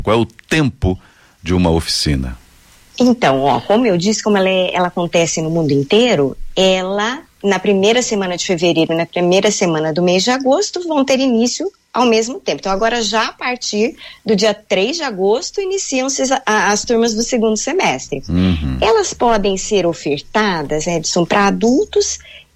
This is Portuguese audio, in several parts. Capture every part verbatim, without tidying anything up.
Qual é o tempo de uma oficina? Então, ó, como eu disse, como ela, é, ela acontece no mundo inteiro, ela, na primeira semana de fevereiro, na primeira semana do mês de agosto, vão ter início ao mesmo tempo. Então, agora já a partir do dia três de agosto, iniciam-se as, as turmas do segundo semestre. Uhum. Elas podem ser ofertadas, Edson, para adultos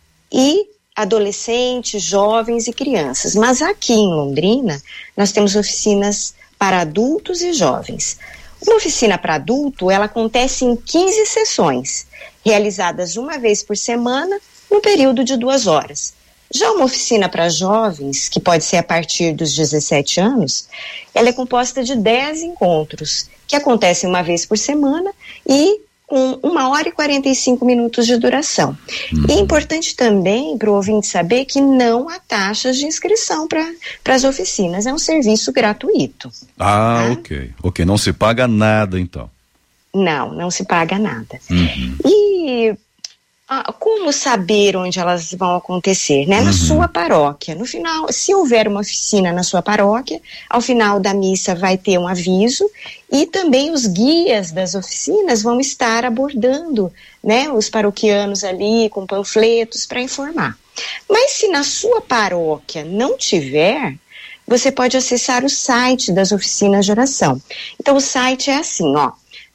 e adolescentes, jovens e crianças. Mas aqui em Londrina, nós temos oficinas para adultos e jovens. Uma oficina para adulto, ela acontece em quinze sessões, realizadas uma vez por semana, no período de duas horas. Já uma oficina para jovens, que pode ser a partir dos dezessete anos, ela é composta de dez encontros, que acontecem uma vez por semana e com uma hora e quarenta e cinco minutos de duração. Uhum. E é importante também para o ouvinte saber que não há taxas de inscrição para as oficinas, é um serviço gratuito. Ah, tá? ok. Ok, não se paga nada então. Não, não se paga nada. Uhum. E ah, como saber onde elas vão acontecer, né? Na uhum. sua paróquia. No final, se houver uma oficina na sua paróquia, ao final da missa vai ter um aviso e também os guias das oficinas vão estar abordando, né, os paroquianos ali com panfletos para informar. Mas se na sua paróquia não tiver, você pode acessar o site das oficinas de oração. Então o site é assim, ó,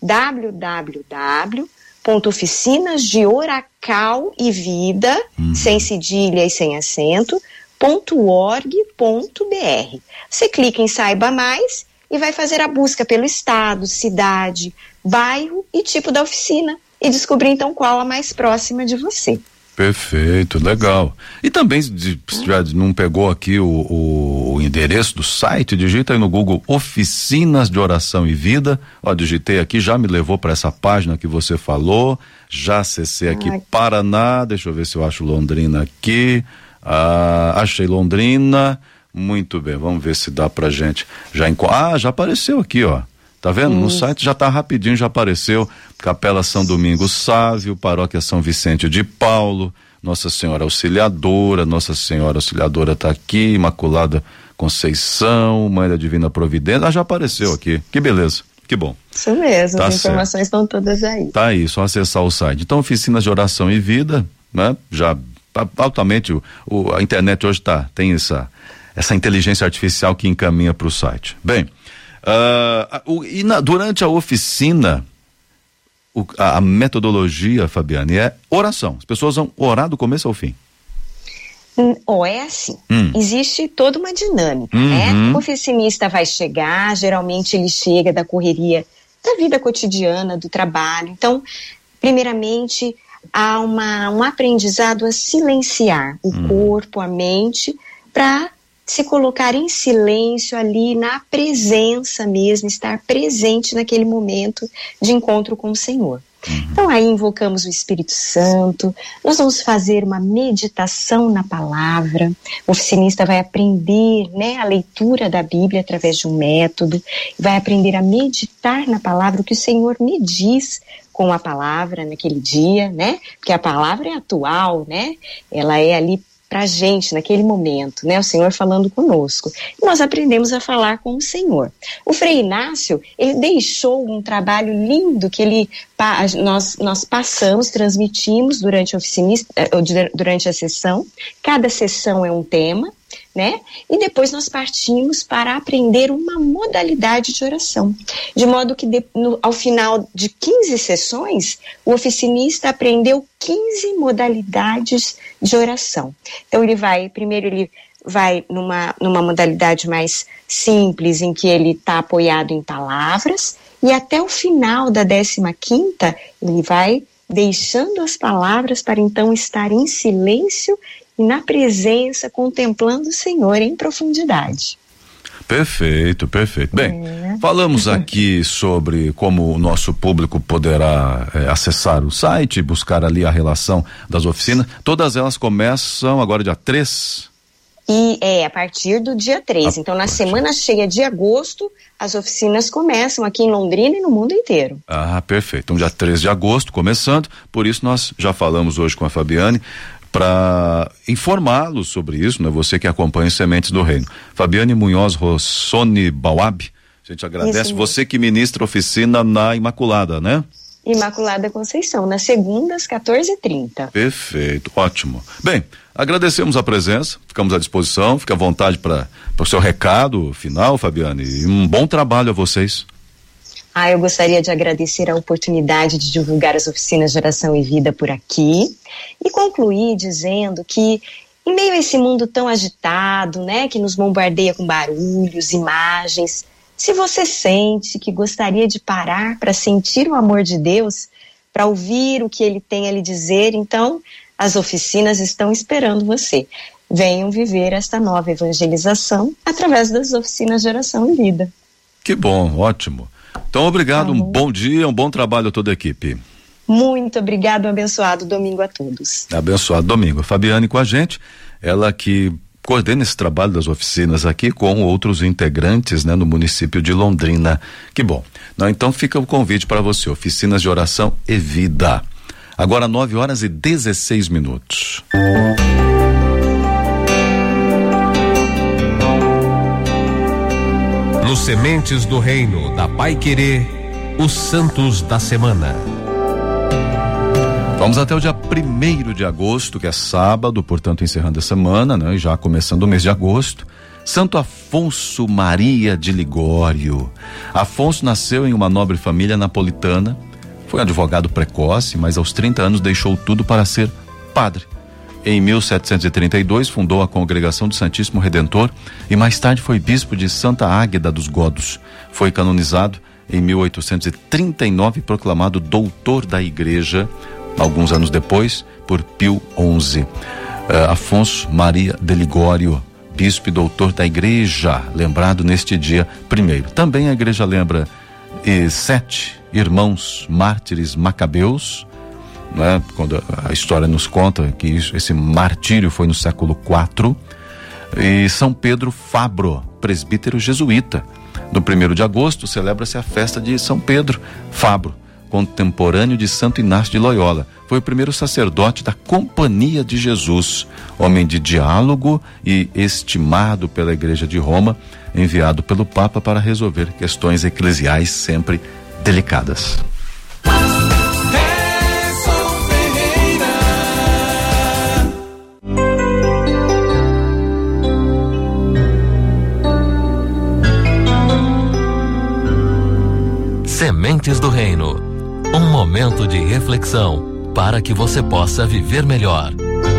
w w w ponto oficinas de oracal e vida, uhum. sem cedilha e sem acento, ponto org ponto br. Você clica em Saiba Mais e vai fazer a busca pelo estado, cidade, bairro e tipo da oficina e descobrir então qual a mais próxima de você. Perfeito, legal. E também, se já não pegou aqui o, o, o endereço do site, digita aí no Google Oficinas de Oração e Vida. Ó, digitei aqui, já me levou para essa página que você falou. Já acessei aqui Ai. Paraná. Deixa eu ver se eu acho Londrina aqui. Ah, achei Londrina. Muito bem, vamos ver se dá pra gente. Já enco... Ah, já apareceu aqui, ó. Tá vendo? Hum. No site já tá rapidinho, já apareceu Capela São Domingos Sávio, Paróquia São Vicente de Paulo, Nossa Senhora Auxiliadora, Nossa Senhora Auxiliadora tá aqui, Imaculada Conceição, Mãe da Divina Providência, ah, já apareceu aqui, que beleza, que bom. Isso mesmo, tá as certo. Informações estão todas aí. Tá aí, só acessar o site. Então, Oficinas de Oração e Vida, né? Já altamente, o, o, a internet hoje tá, tem essa, essa inteligência artificial que encaminha para o site. Bem, Uh, uh, e na, durante a oficina, o, a, a metodologia, Fabiane, é oração. As pessoas vão orar do começo ao fim. Ou é assim, hum. existe toda uma dinâmica, uhum. né? O oficinista vai chegar, geralmente ele chega da correria da vida cotidiana, do trabalho. Então, primeiramente, há uma, um aprendizado a silenciar o hum. corpo, a mente, para se colocar em silêncio ali na presença mesmo, estar presente naquele momento de encontro com o Senhor. Uhum. Então aí invocamos o Espírito Santo, nós vamos fazer uma meditação na palavra, o oficinista vai aprender, né, a leitura da Bíblia através de um método, vai aprender a meditar na palavra, o que o Senhor me diz com a palavra naquele dia, né, porque a palavra é atual, né, ela é ali pra gente naquele momento, né, o Senhor falando conosco, e nós aprendemos a falar com o Senhor. O Frei Inácio, ele deixou um trabalho lindo que ele, nós, nós passamos, transmitimos durante a oficina, durante a sessão, cada sessão é um tema, né, e depois nós partimos para aprender uma modalidade de oração, de modo que de, no, ao final de quinze sessões, o oficinista aprendeu quinze modalidades de oração. Então ele vai, primeiro ele vai numa, numa modalidade mais simples, em que ele está apoiado em palavras, e até o final da décima quinta, ele vai deixando as palavras para então estar em silêncio e na presença, contemplando o Senhor em profundidade. Perfeito, perfeito. Bem, é. falamos aqui sobre como o nosso público poderá é, acessar o site, buscar ali a relação das oficinas. Todas elas começam agora dia três? E é, a partir do dia três. Então, na semana cheia de agosto, as oficinas começam aqui em Londrina e no mundo inteiro. Ah, perfeito. Então, dia três de agosto, começando. Por isso, nós já falamos hoje com a Fabiane, para informá-los sobre isso, né? Você que acompanha os Sementes do Reino. Fabiane Munhoz Rossoni Bauab, A gente agradece. Você que ministra oficina na Imaculada, né? Imaculada Conceição, nas segundas, quatorze e trinta. Perfeito, ótimo. Bem, agradecemos a presença, ficamos à disposição, fique à vontade para o seu recado final, Fabiane, e um bom trabalho a vocês. Ah, eu gostaria de agradecer a oportunidade de divulgar as oficinas de oração e vida por aqui e concluir dizendo que em meio a esse mundo tão agitado, né, que nos bombardeia com barulhos, imagens, se você sente que gostaria de parar para sentir o amor de Deus, para ouvir o que Ele tem a lhe dizer, então as oficinas estão esperando você. Venham viver esta nova evangelização através das oficinas de oração e vida. Que bom, ótimo. Então, obrigado, um bom dia, um bom trabalho a toda a equipe. Muito obrigado, um abençoado domingo a todos. Abençoado domingo. A Fabiane com a gente, ela que coordena esse trabalho das oficinas aqui com outros integrantes, né, no município de Londrina. Que bom. Não, então fica o convite para você, oficinas de oração e vida. Agora nove horas e dezesseis minutos. Nos Sementes do Reino da Paiquerê, os Santos da Semana. Vamos até o dia primeiro de agosto, que é sábado, portanto encerrando a semana, né? E já começando o mês de agosto. Santo Afonso Maria de Ligório. Afonso nasceu em uma nobre família napolitana, foi advogado precoce, mas aos trinta anos deixou tudo para ser padre. Em mil setecentos e trinta e dois fundou a Congregação do Santíssimo Redentor e mais tarde foi bispo de Santa Águeda dos Godos. Foi canonizado em mil oitocentos e trinta e nove e proclamado doutor da Igreja, alguns anos depois, por Pio onze. Uh, Afonso Maria de Ligório, bispo e doutor da Igreja, lembrado neste dia primeiro. Também a Igreja lembra eh, sete irmãos mártires macabeus, né? Quando a história nos conta que isso, esse martírio foi no século quatro, e São Pedro Fabro, presbítero jesuíta. No primeiro de agosto celebra-se a festa de São Pedro Fabro, contemporâneo de Santo Inácio de Loyola. Foi o primeiro sacerdote da Companhia de Jesus, homem de diálogo e estimado pela Igreja de Roma, enviado pelo Papa para resolver questões eclesiais sempre delicadas. Sementes do Reino, um momento de reflexão para que você possa viver melhor.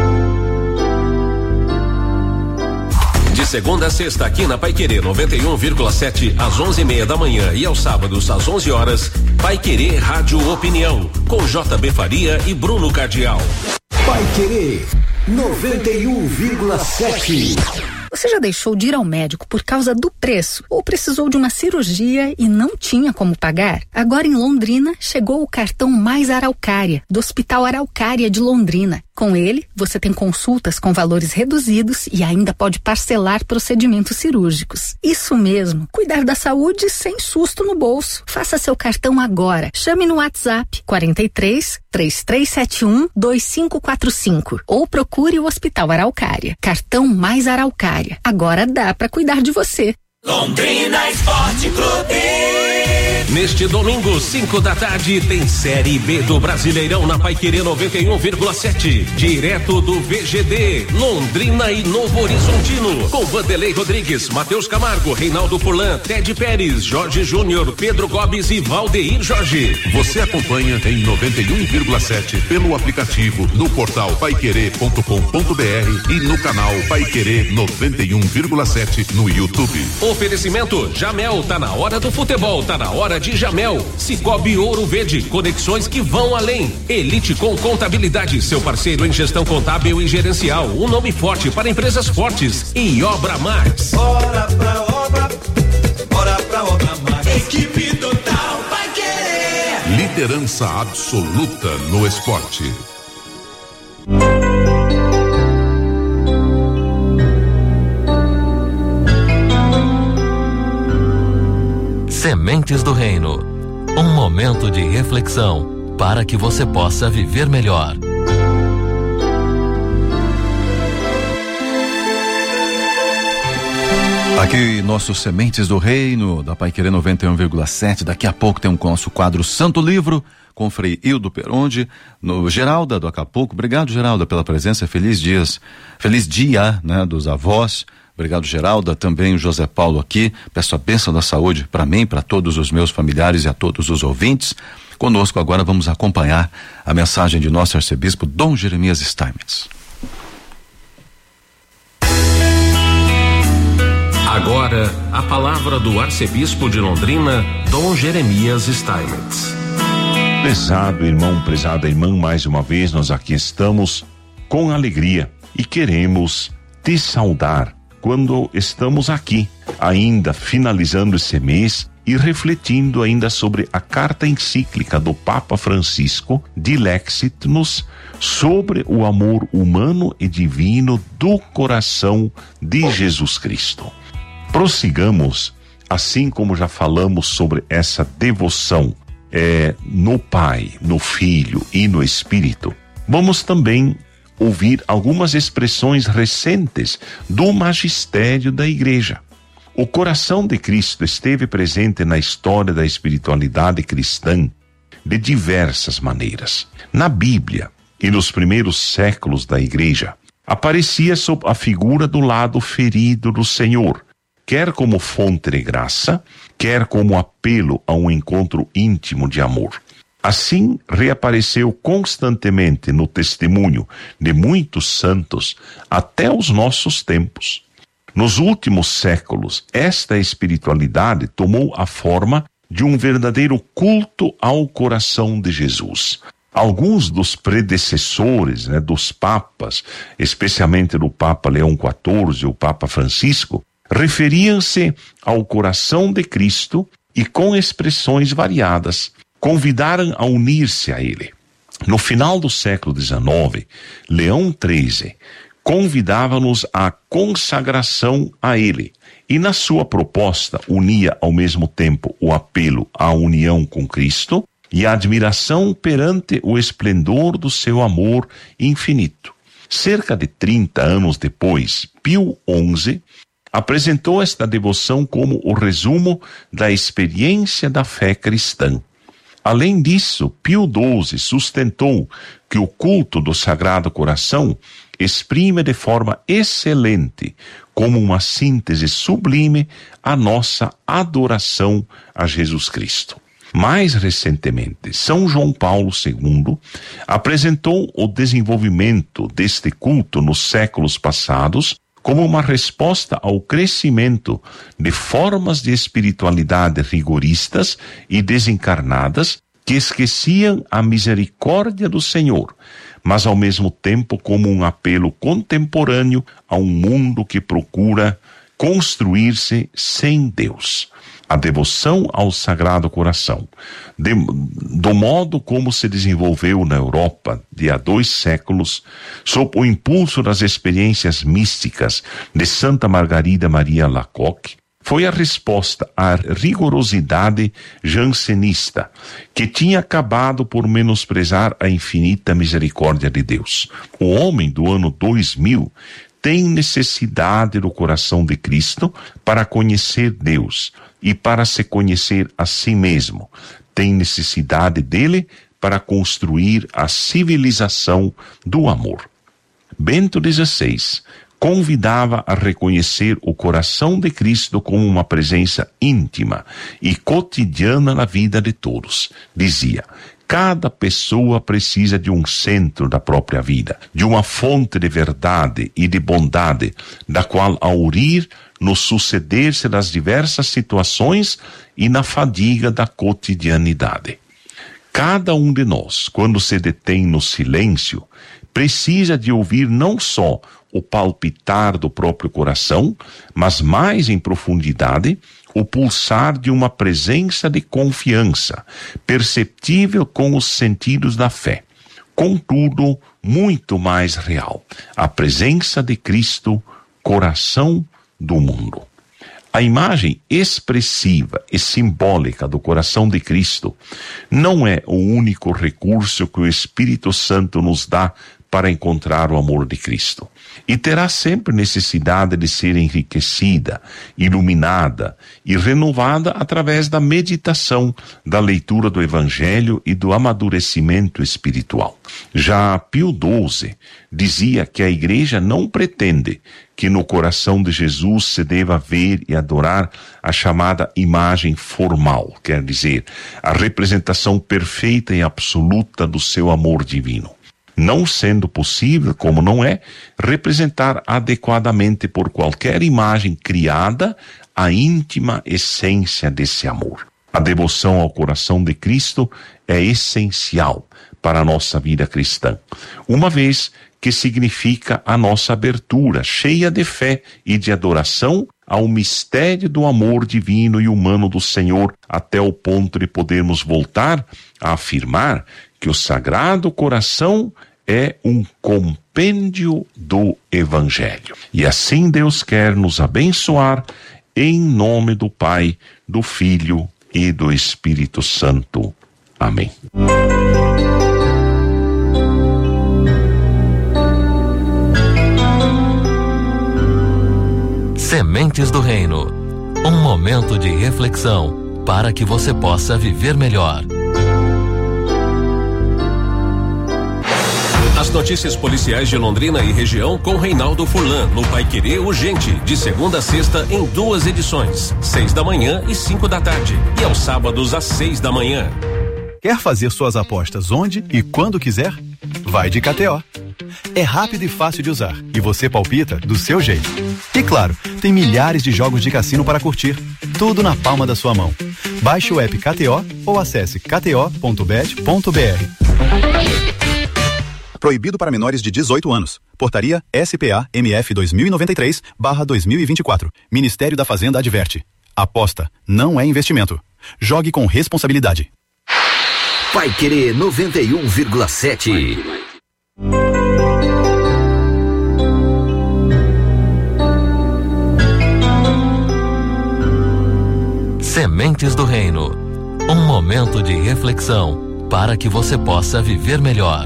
De segunda a sexta aqui na Paiquerê noventa e um vírgula sete às onze e meia da manhã e aos sábados às onze horas, Paiquerê Rádio Opinião com J B Faria e Bruno Cardial. Paiquerê noventa e um vírgula sete. Você já deixou de ir ao médico por causa do preço ou precisou de uma cirurgia e não tinha como pagar? Agora em Londrina chegou o cartão Mais Araucária, do Hospital Araucária de Londrina. Com ele, você tem consultas com valores reduzidos e ainda pode parcelar procedimentos cirúrgicos. Isso mesmo, cuidar da saúde sem susto no bolso. Faça seu cartão agora. Chame no WhatsApp quarenta e três, três três sete um, dois cinco quatro cinco ou procure o Hospital Araucária. Cartão Mais Araucária. Agora dá para cuidar de você. Londrina Esporte Clube. Neste domingo, cinco da tarde, tem Série B do Brasileirão na Paiquerê noventa e um vírgula sete. Direto do V G D, Londrina e Novo Horizontino. Com Vanderlei Rodrigues, Matheus Camargo, Reinaldo Furlan, Ted Pérez, Jorge Júnior, Pedro Gomes e Valdeir Jorge. Você acompanha em noventa e um vírgula sete pelo aplicativo, no portal paiquerê ponto com ponto br e no canal Paiquerê noventa e um vírgula sete no YouTube. Oferecimento Jamel, tá na hora do futebol, tá na hora de Jamel. Cicobi Ouro Verde, conexões que vão além. Elite com Contabilidade, seu parceiro em gestão contábil e gerencial, um nome forte para empresas fortes. E Obra Max. Bora pra obra, bora pra Obra Max. Equipe total vai querer. Liderança absoluta no esporte. Sementes do Reino, um momento de reflexão para que você possa viver melhor. Aqui, nossos Sementes do Reino, da Paiquerê noventa e um vírgula sete. Daqui a pouco tem um nosso quadro Santo Livro, com o Frei Hildo Peronde, no Geralda do Acapulco. Obrigado, Geralda, pela presença. Feliz dias, feliz dia, né, dos avós. Obrigado, Geralda. Também o José Paulo aqui. Peço a bênção da saúde para mim, para todos os meus familiares e a todos os ouvintes. Conosco agora vamos acompanhar a mensagem de nosso arcebispo Dom Jeremias Steinmetz. Agora, a palavra do arcebispo de Londrina, Dom Jeremias Steinmetz. Prezado irmão, prezada irmã, mais uma vez nós aqui estamos com alegria e queremos te saudar quando estamos aqui, ainda finalizando esse mês e refletindo ainda sobre a carta encíclica do Papa Francisco, Dilexit-nos, sobre o amor humano e divino do coração de Jesus Cristo. Prossigamos, assim como já falamos sobre essa devoção é, no Pai, no Filho e no Espírito, vamos também ouvir algumas expressões recentes do magistério da Igreja. O coração de Cristo esteve presente na história da espiritualidade cristã de diversas maneiras. Na Bíblia e nos primeiros séculos da Igreja, aparecia sob a figura do lado ferido do Senhor, quer como fonte de graça, quer como apelo a um encontro íntimo de amor. Assim, reapareceu constantemente no testemunho de muitos santos até os nossos tempos. Nos últimos séculos, esta espiritualidade tomou a forma de um verdadeiro culto ao coração de Jesus. Alguns dos predecessores, né, dos papas, especialmente do Papa Leão quatorze e o Papa Francisco, referiam-se ao coração de Cristo e com expressões variadas, convidaram a unir-se a ele. No final do século dezenove, Leão treze convidava-nos à consagração a ele e na sua proposta unia ao mesmo tempo o apelo à união com Cristo e a admiração perante o esplendor do seu amor infinito. Cerca de trinta anos depois, Pio onze apresentou esta devoção como o resumo da experiência da fé cristã. Além disso, Pio doze sustentou que o culto do Sagrado Coração exprime de forma excelente, como uma síntese sublime, a nossa adoração a Jesus Cristo. Mais recentemente, São João Paulo segundo apresentou o desenvolvimento deste culto nos séculos passados como uma resposta ao crescimento de formas de espiritualidade rigoristas e desencarnadas que esqueciam a misericórdia do Senhor, mas ao mesmo tempo como um apelo contemporâneo a um mundo que procura construir-se sem Deus. A devoção ao Sagrado Coração, de, do modo como se desenvolveu na Europa de há dois séculos, sob o impulso das experiências místicas de Santa Margarida Maria Alacoque, foi a resposta à rigorosidade jansenista, que tinha acabado por menosprezar a infinita misericórdia de Deus. O homem do ano dois mil tem necessidade do coração de Cristo para conhecer Deus e para se conhecer a si mesmo. Tem necessidade dele para construir a civilização do amor. Bento dezesseis convidava a reconhecer o coração de Cristo como uma presença íntima e cotidiana na vida de todos. Dizia: cada pessoa precisa de um centro da própria vida, de uma fonte de verdade e de bondade, da qual aurir no suceder-se das diversas situações e na fadiga da cotidianidade. Cada um de nós, quando se detém no silêncio, precisa de ouvir não só o palpitar do próprio coração, mas mais em profundidade, o pulsar de uma presença de confiança, perceptível com os sentidos da fé, contudo, muito mais real, a presença de Cristo, coração do mundo. A imagem expressiva e simbólica do coração de Cristo não é o único recurso que o Espírito Santo nos dá para encontrar o amor de Cristo. E terá sempre necessidade de ser enriquecida, iluminada e renovada através da meditação, da leitura do Evangelho e do amadurecimento espiritual. Já Pio doze dizia que a igreja não pretende que no coração de Jesus se deva ver e adorar a chamada imagem formal, quer dizer, a representação perfeita e absoluta do seu amor divino. Não sendo possível, como não é, representar adequadamente por qualquer imagem criada a íntima essência desse amor. A devoção ao coração de Cristo é essencial para a nossa vida cristã, uma vez que significa a nossa abertura, cheia de fé e de adoração ao mistério do amor divino e humano do Senhor, até o ponto de podermos voltar a afirmar que o Sagrado Coração é um compêndio do Evangelho. E assim Deus quer nos abençoar, em nome do Pai, do Filho e do Espírito Santo. Amém. Sementes do Reino. Um momento de reflexão para que você possa viver melhor. As notícias policiais de Londrina e região com Reinaldo Furlan, no Paiquerê Urgente, de segunda a sexta em duas edições, seis da manhã e cinco da tarde, e aos sábados às seis da manhã. Quer fazer suas apostas onde e quando quiser? Vai de K T O. É rápido e fácil de usar, e você palpita do seu jeito. E claro, tem milhares de jogos de cassino para curtir, tudo na palma da sua mão. Baixe o app K T O ou acesse k t o ponto bet ponto b r. Proibido para menores de dezoito anos. Portaria S P A M F dois mil e noventa e três barra dois mil e vinte e quatro. Ministério da Fazenda adverte. Aposta não é investimento. Jogue com responsabilidade. Paiquerê noventa e um vírgula sete. Sementes do Reino. Um momento de reflexão para que você possa viver melhor.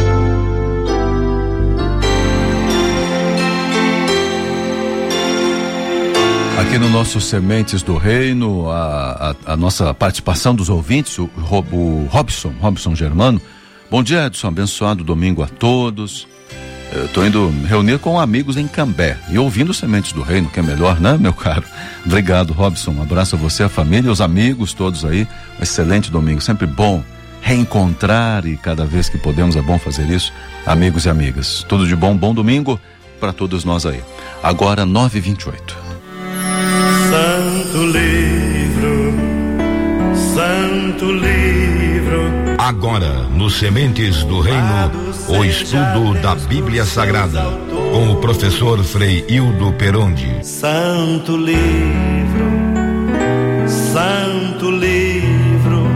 Aqui no nosso Sementes do Reino, a, a, a nossa participação dos ouvintes, o, o Robson, Robson Germano. Bom dia, Edson, abençoado domingo a todos. Eu tô indo reunir com amigos em Cambé e ouvindo Sementes do Reino, que é melhor, né, meu caro? Obrigado, Robson, um abraço a você, a família, os amigos todos aí, um excelente domingo, sempre bom reencontrar e cada vez que podemos é bom fazer isso, amigos e amigas. Tudo de bom, bom domingo para todos nós aí. Agora nove e vinte e oito. Santo livro, santo livro. Agora, no Sementes do Reino, o estudo da Bíblia Sagrada, com o professor Frei Hildo Perondi. Santo livro, santo livro,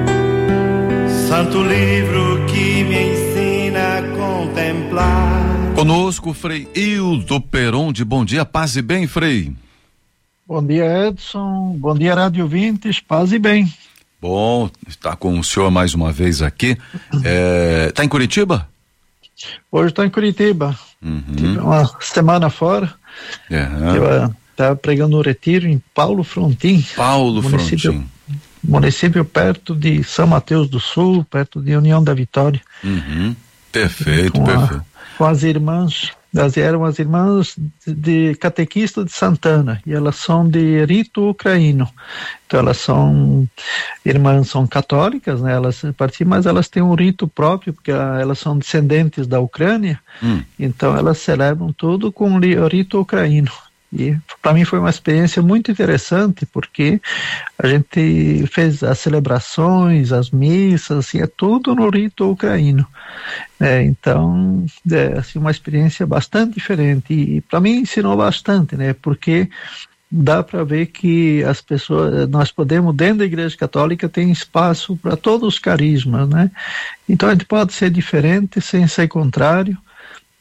santo livro que me ensina a contemplar. Conosco, Frei Hildo Perondi. Bom dia, paz e bem, Frei. Bom dia, Edson. Bom dia, rádio ouvintes. Paz e bem. Bom, está com o senhor mais uma vez aqui. Está é, em Curitiba? Hoje estou em Curitiba. Uhum. Tive uma semana fora. Uhum. Eu estava pregando um retiro em Paulo Frontin. Paulo município, Frontin. Município perto de São Mateus do Sul, perto de União da Vitória. Uhum. Perfeito, com perfeito. A, com as irmãs. Elas eram as irmãs de catequista de Santana e elas são de rito ucraíno. Então elas são irmãs, são católicas, né? Elas participam, mas elas têm um rito próprio porque elas são descendentes da Ucrânia. Hum. Então elas celebram tudo com o rito ucraíno. E para mim foi uma experiência muito interessante porque a gente fez as celebrações, as missas, assim, é tudo no rito ucraíno. É, então, é assim, uma experiência bastante diferente e, e para mim ensinou bastante, né? Porque dá para ver que as pessoas, nós podemos, dentro da Igreja Católica, tem espaço para todos os carismas, né? Então a gente pode ser diferente sem ser contrário.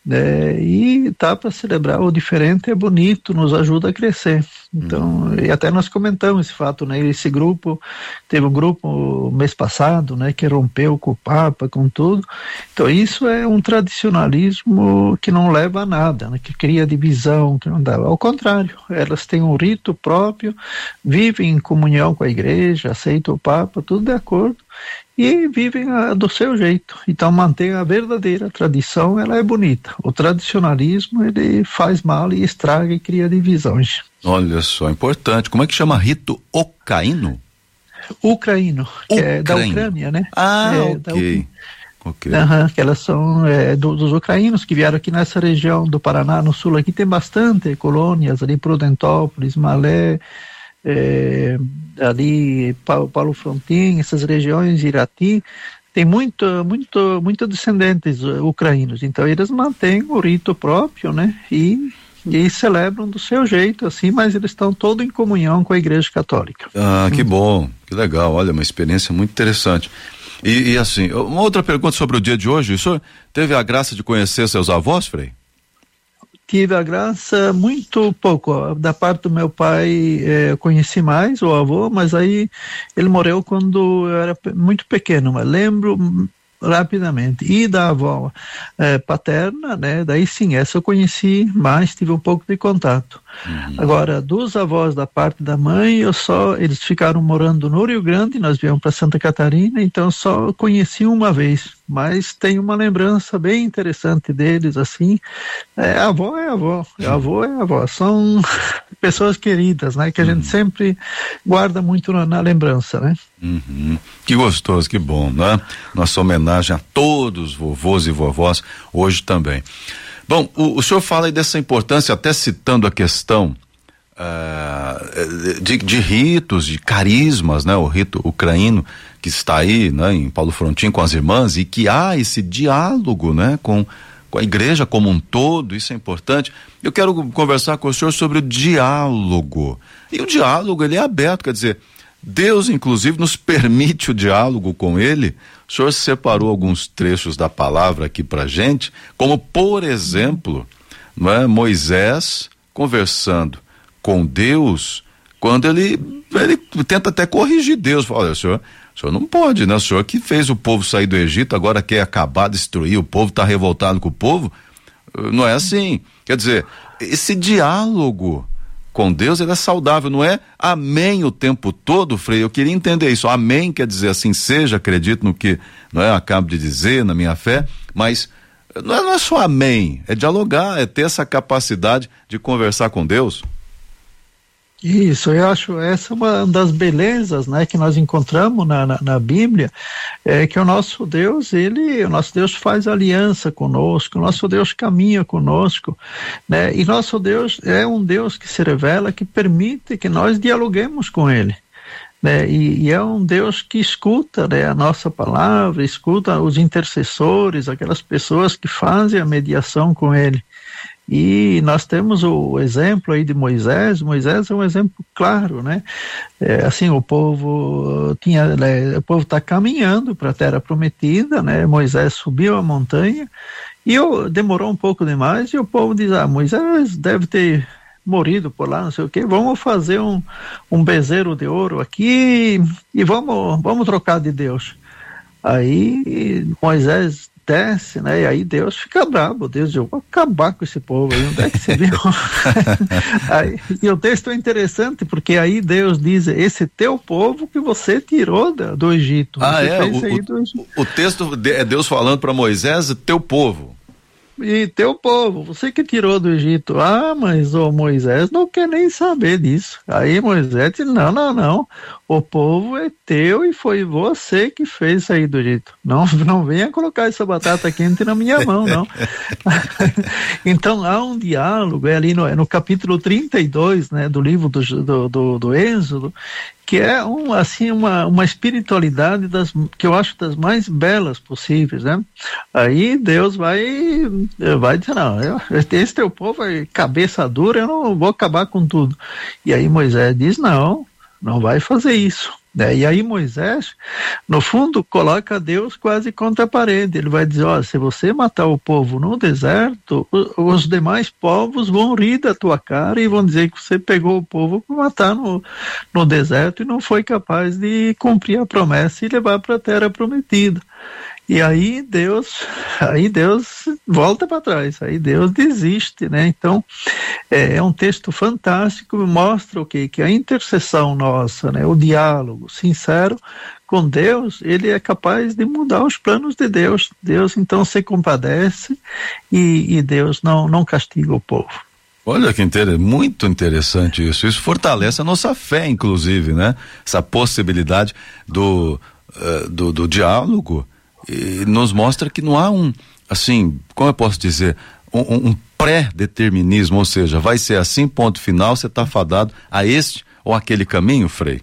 É, e tá para celebrar o diferente, é bonito, nos ajuda a crescer. Então, uhum. e até nós comentamos esse fato, né? Esse grupo, teve um grupo mês passado, né? Que rompeu com o Papa, com tudo. Então, isso é um tradicionalismo que não leva a nada, né? Que cria divisão, que não dá. Ao contrário, elas têm um rito próprio, vivem em comunhão com a igreja, aceitam o Papa, tudo de acordo. E vivem a, do seu jeito, então mantém a verdadeira tradição, ela é bonita. O tradicionalismo, ele faz mal e estraga e cria divisões. Olha só, importante. Como é que chama? Rito ucraíno? Ucraíno, que é da Ucrânia, né? Ah, é, ok. ok. Uhum, que elas são é, do, dos ucranianos que vieram aqui nessa região do Paraná, no sul, aqui tem bastante colônias, ali Prudentópolis, Malé, É, ali Paulo Frontin, essas regiões, Irati, tem muito, muito, muito descendentes ucranianos, então eles mantêm o rito próprio, né, e, e celebram do seu jeito, assim, mas eles estão todos em comunhão com a Igreja Católica. Ah, que bom, que legal, olha, uma experiência muito interessante. E, e assim, uma outra pergunta sobre o dia de hoje, o senhor teve a graça de conhecer seus avós, Frei? Tive a graça muito pouco. Da parte do meu pai, eh, eu conheci mais o avô, mas aí ele morreu quando eu era muito pequeno, mas lembro rapidamente. E da avó eh, paterna, né? Daí sim, essa eu conheci mais, tive um pouco de contato. Uhum. Agora, dos avós da parte da mãe, eu só, eles ficaram morando no Rio Grande, nós viemos para Santa Catarina, então só conheci uma vez, mas tem uma lembrança bem interessante deles, assim. É, a avó é a avó, a avó é a avó, são pessoas queridas, né, que a gente uhum. sempre guarda muito na, na lembrança, né. Uhum. Que gostoso, que bom, né? Nossa homenagem a todos os vovôs e vovós hoje também. Bom, o, o senhor fala aí dessa importância, até citando a questão uh, de, de ritos, de carismas, né? O rito ucraíno que está aí, né? Em Paulo Frontin com as irmãs, e que há esse diálogo, né? Com, com a igreja como um todo, isso é importante. Eu quero conversar com o senhor sobre o diálogo. E o diálogo, ele é aberto, quer dizer, Deus, inclusive, nos permite o diálogo com ele. O senhor separou alguns trechos da palavra aqui pra gente, como, por exemplo, não é, Moisés conversando com Deus, quando ele, ele tenta até corrigir Deus. Fala, olha, o senhor, o senhor não pode, né? O senhor que fez o povo sair do Egito, agora quer acabar, destruir o povo, está revoltado com o povo. Não é assim. Quer dizer, esse diálogo com Deus, ele é saudável, não é amém o tempo todo, Frei. Eu queria entender isso. Amém quer dizer assim seja, acredito no que, não é, eu acabo de dizer, na minha fé, mas não é, não é só amém, é dialogar, é ter essa capacidade de conversar com Deus. Isso, eu acho essa é uma das belezas, né, que nós encontramos na, na, na Bíblia, é que o nosso Deus, ele, o nosso Deus faz aliança conosco, o nosso Deus caminha conosco, né, e nosso Deus é um Deus que se revela, que permite que nós dialoguemos com ele, né, e, e é um Deus que escuta, né, a nossa palavra, escuta os intercessores, aquelas pessoas que fazem a mediação com ele. E nós temos o exemplo aí de Moisés. Moisés é um exemplo claro, né? É, assim, o povo tinha, né, o povo está caminhando para a Terra Prometida, né? Moisés subiu a montanha e eu, demorou um pouco demais e o povo diz, ah, Moisés deve ter morrido por lá, não sei o que, vamos fazer um, um bezerro de ouro aqui e vamos, vamos trocar de Deus. Aí Moisés desce, né, e aí Deus fica bravo, Deus diz, eu vou acabar com esse povo aí, onde é que você viu? Aí, e o texto é interessante, porque aí Deus diz, esse teu povo que você tirou da, do Egito. Ah, você é? fez O, aí o, do Egito. O texto é Deus falando para Moisés, teu povo. E teu povo, você que tirou do Egito. Ah, mas o Moisés não quer nem saber disso. Aí Moisés disse, não, não, não, o povo é teu e foi você que fez sair do Egito. Não, não venha colocar essa batata quente na minha mão, não. Então há um diálogo, é ali no, no capítulo trinta e dois, né, do livro do, do, do, do Êxodo, que é um, assim, uma, uma espiritualidade das, que eu acho das mais belas possíveis, né? Aí Deus vai, vai dizer, não, eu, esse teu povo é cabeça dura, eu não vou acabar com tudo. E aí Moisés diz, não, não vai fazer isso. Né? E aí Moisés, no fundo, coloca Deus quase contra a parede. Ele vai dizer, ó, se você matar o povo no deserto, os demais povos vão rir da tua cara e vão dizer que você pegou o povo para matar no, no deserto e não foi capaz de cumprir a promessa e levar para a terra prometida. E aí Deus, aí Deus volta para trás, aí Deus desiste, né? Então, é, é um texto fantástico, mostra o quê? Que a intercessão nossa, né? O diálogo sincero com Deus, ele é capaz de mudar os planos de Deus. Deus, então, se compadece e, e Deus não, não castiga o povo. Olha que inter... muito interessante isso. Isso fortalece a nossa fé, inclusive, né? Essa possibilidade do, uh, do, do diálogo. E nos mostra que não há um, assim, como eu posso dizer, um, um pré-determinismo, ou seja, vai ser assim, ponto final, você está fadado a este ou aquele caminho, Frei?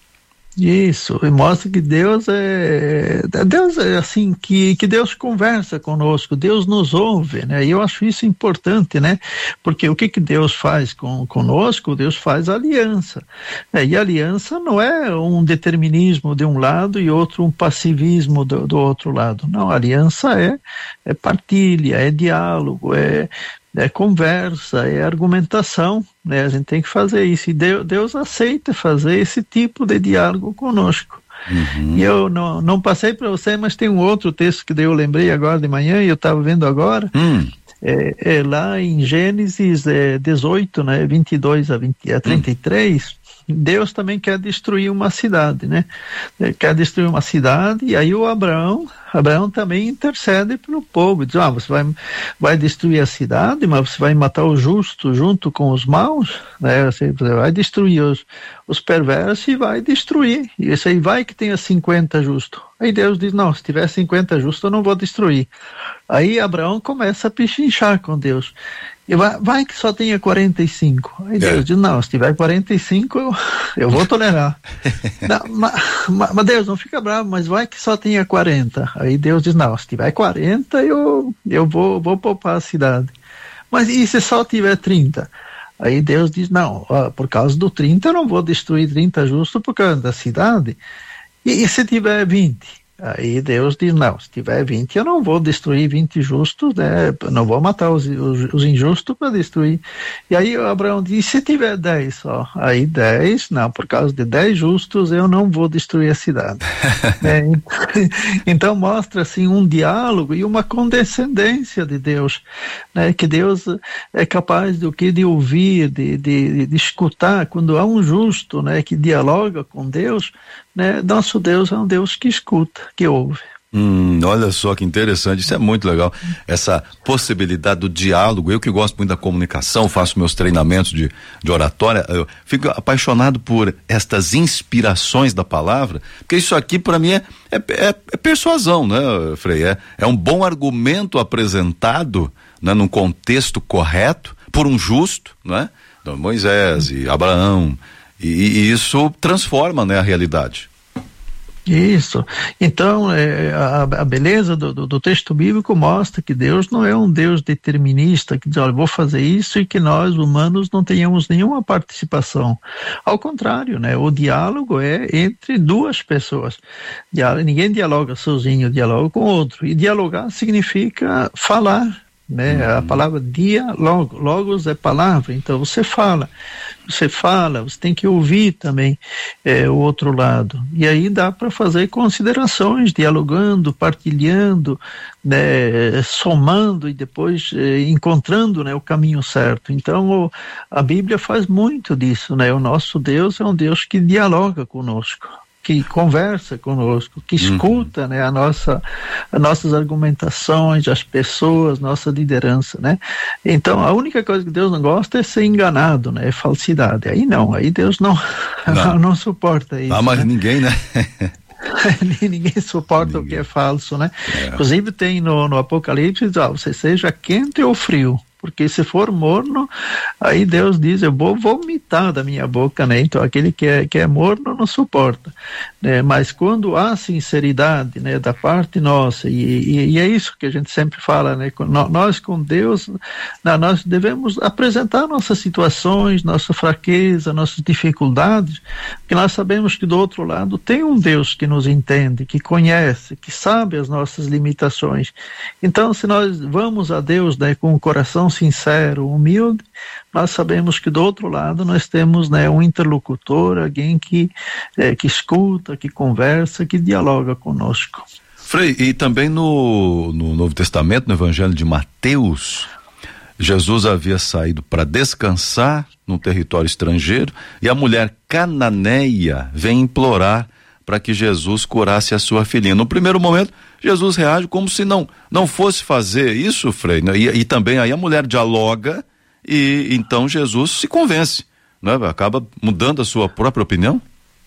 Isso, e mostra que Deus é, Deus é assim, que, que Deus conversa conosco, Deus nos ouve, né? E eu acho isso importante, né? Porque o que que Deus faz com, conosco? Deus faz aliança, né? E aliança não é um determinismo de um lado e outro um passivismo do, do outro lado, não, aliança é, é partilha, é diálogo, é é conversa, é argumentação, né? A gente tem que fazer isso, e Deus, Deus aceita fazer esse tipo de diálogo conosco. Uhum. E eu não, não passei para você, mas tem um outro texto que eu lembrei agora de manhã e eu estava vendo agora, hum. é, é lá em Gênesis é, dezoito, né, vinte e dois a, vinte, a trinta e três, hum. Deus também quer destruir uma cidade, né? Ele quer destruir uma cidade, e aí o Abraão, Abraão também intercede pelo povo, diz, ah, você vai, vai destruir a cidade, mas você vai matar o justo junto com os maus, né? Você vai destruir os, os perversos e vai destruir, e isso aí vai que tenha cinquenta justos. Aí Deus diz, não, se tiver cinquenta justos eu não vou destruir. Aí Abraão começa a pechinchar com Deus. E vai, vai que só tenha quarenta e cinco. Aí Deus é. diz, não, se tiver quarenta e cinco eu, eu vou tolerar. não, mas, mas Deus, não fica bravo, mas vai que só tenha quarenta. Aí Deus diz, não, se tiver quarenta eu, eu vou, vou poupar a cidade. Mas e se só tiver trinta? Aí Deus diz, não, ó, por causa do trinta eu não vou destruir trinta justos por causa da cidade. E, e se tiver vinte? Aí Deus diz, não, se tiver vinte eu não vou destruir vinte justos, né? Não vou matar os, os, os injustos para destruir. E aí Abraão diz, se tiver dez só? Aí dez, não, por causa de dez justos eu não vou destruir a cidade. é, então mostra assim um diálogo e uma condescendência de Deus, né? Que Deus é capaz do que de ouvir, de, de, de escutar. Quando há um justo, né, que dialoga com Deus, né, nosso Deus é um Deus que escuta, que ouve. Hum, olha só que interessante, isso é muito legal, essa possibilidade do diálogo. Eu que gosto muito da comunicação, faço meus treinamentos de, de oratória, eu fico apaixonado por estas inspirações da palavra, porque isso aqui para mim é, é, é, é persuasão, né, Frei? É, é um bom argumento apresentado, né, num contexto correto, por um justo, né? Então, Moisés e Abraão, e, e isso transforma, né, a realidade. Isso. Então, é, a, a beleza do, do, do texto bíblico mostra que Deus não é um Deus determinista, que diz, olha, vou fazer isso, e que nós, humanos, não tenhamos nenhuma participação. Ao contrário, né? O diálogo é entre duas pessoas. Diálogo, ninguém dialoga sozinho, dialoga com outro. E dialogar significa falar, né? Uhum. A palavra diálogo, logos é palavra, então você fala. Você fala, você tem que ouvir também é, o outro lado. E aí dá para fazer considerações, dialogando, partilhando, né, somando e depois é, encontrando, né, o caminho certo. Então o, a Bíblia faz muito disso, né? O nosso Deus é um Deus que dialoga conosco, que conversa conosco, que escuta, uhum, né, a nossa, as nossas argumentações, as pessoas, nossa liderança, né? Então, a única coisa que Deus não gosta é ser enganado, né? É falsidade. Aí não, aí Deus não, não. não, não suporta isso. Ah, mas né? ninguém, né? Ninguém suporta ninguém. O que é falso, né? É. Inclusive tem no, no Apocalipse, diz, ó, você seja quente ou frio, porque se for morno, aí Deus diz, eu vou vomitar da minha boca, né? Então aquele que é, que é morno não suporta, né? Mas quando há sinceridade, né, da parte nossa, e, e, e é isso que a gente sempre fala, né? Nós com Deus, nós devemos apresentar nossas situações, nossa fraqueza, nossas dificuldades, porque nós sabemos que do outro lado tem um Deus que nos entende, que conhece, que sabe as nossas limitações. Então, se nós vamos a Deus, né, com um coração sincero, humilde, nós sabemos que do outro lado nós temos, né, um interlocutor, alguém que, é, que escuta, que conversa, que dialoga conosco. Frei, e também no, no Novo Testamento, no Evangelho de Mateus, Jesus havia saído para descansar num território estrangeiro e a mulher cananeia vem implorar para que Jesus curasse a sua filhinha. No primeiro momento, Jesus reage como se não, não fosse fazer isso, Frei, né? e, e também aí a mulher dialoga e então Jesus se convence, né? Acaba mudando a sua própria opinião.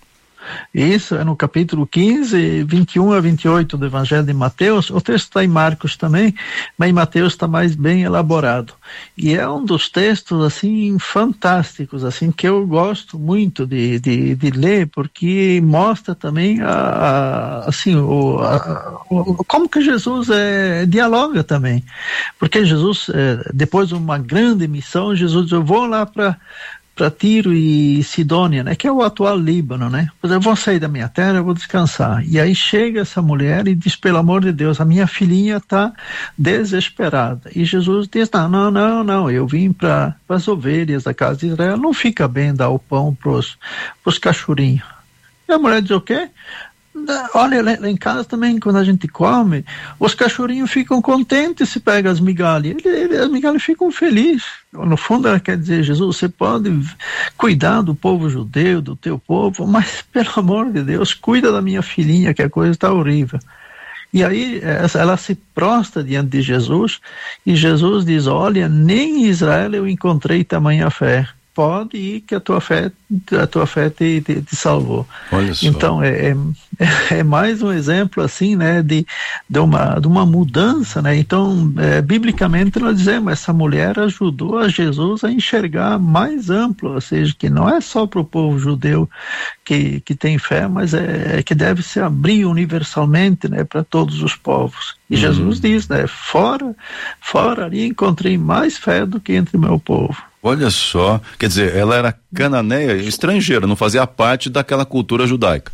Isso é no capítulo quinze, vinte e um a vinte e oito do Evangelho de Mateus. O texto está em Marcos também, mas em Mateus está mais bem elaborado. E é um dos textos, assim, fantásticos, assim, que eu gosto muito de, de, de ler, porque mostra também, a, a, assim, o, a, o, como que Jesus é, dialoga também. Porque Jesus, é, depois de uma grande missão, Jesus diz, eu vou lá para para Tiro e Sidônia, né, que é o atual Líbano, né? Pois eu vou sair da minha terra, eu vou descansar. E aí chega essa mulher e diz, pelo amor de Deus, a minha filhinha está desesperada. E Jesus diz, não, não, não, não, eu vim para as ovelhas da casa de Israel, não fica bem dar o pão para os cachorrinhos. E a mulher diz, o quê? Olha, lá em casa também, quando a gente come, os cachorrinhos ficam contentes se pega as migalhas. Ele, ele, as migalhas ficam felizes. No fundo, ela quer dizer, Jesus, você pode cuidar do povo judeu, do teu povo, mas, pelo amor de Deus, cuida da minha filhinha, que a coisa está horrível. E aí ela se prostra diante de Jesus, e Jesus diz, olha, nem em Israel eu encontrei tamanha fé. Pode ir que a tua fé, a tua fé te, te, te salvou. Olha só. Então é, é, é mais um exemplo assim, né, de, de, uma, de uma mudança, né? Então, é, biblicamente nós dizemos, essa mulher ajudou a Jesus a enxergar mais amplo, ou seja, que não é só para o povo judeu que, que tem fé, mas é, é que deve se abrir universalmente, né, para todos os povos. E uhum. Jesus diz, né, fora, fora ali encontrei mais fé do que entre meu povo. Olha só, quer dizer, ela era cananeia, estrangeira, não fazia parte daquela cultura judaica.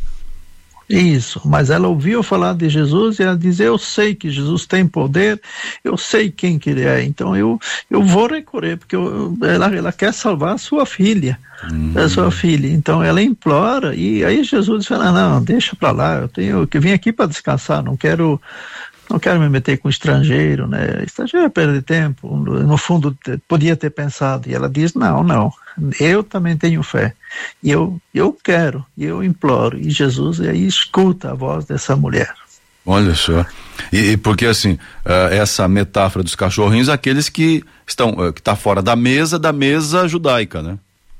Isso, mas ela ouviu falar de Jesus e ela diz, eu sei que Jesus tem poder, eu sei quem que ele é, então eu, eu vou recorrer, porque eu, ela, ela quer salvar a sua filha, hum. a sua filha, então ela implora, e aí Jesus fala, não, deixa pra lá, eu tenho que vir aqui para descansar, não quero... Não quero me meter com estrangeiro, né? Estrangeiro é perder tempo. No fundo, podia ter pensado. E ela diz, não, não. Eu também tenho fé. E eu, eu quero, e eu imploro. E Jesus aí escuta a voz dessa mulher. Olha só. E, e porque assim, uh, essa metáfora dos cachorrinhos, aqueles que estão, uh, que tá fora da mesa, da mesa judaica, né?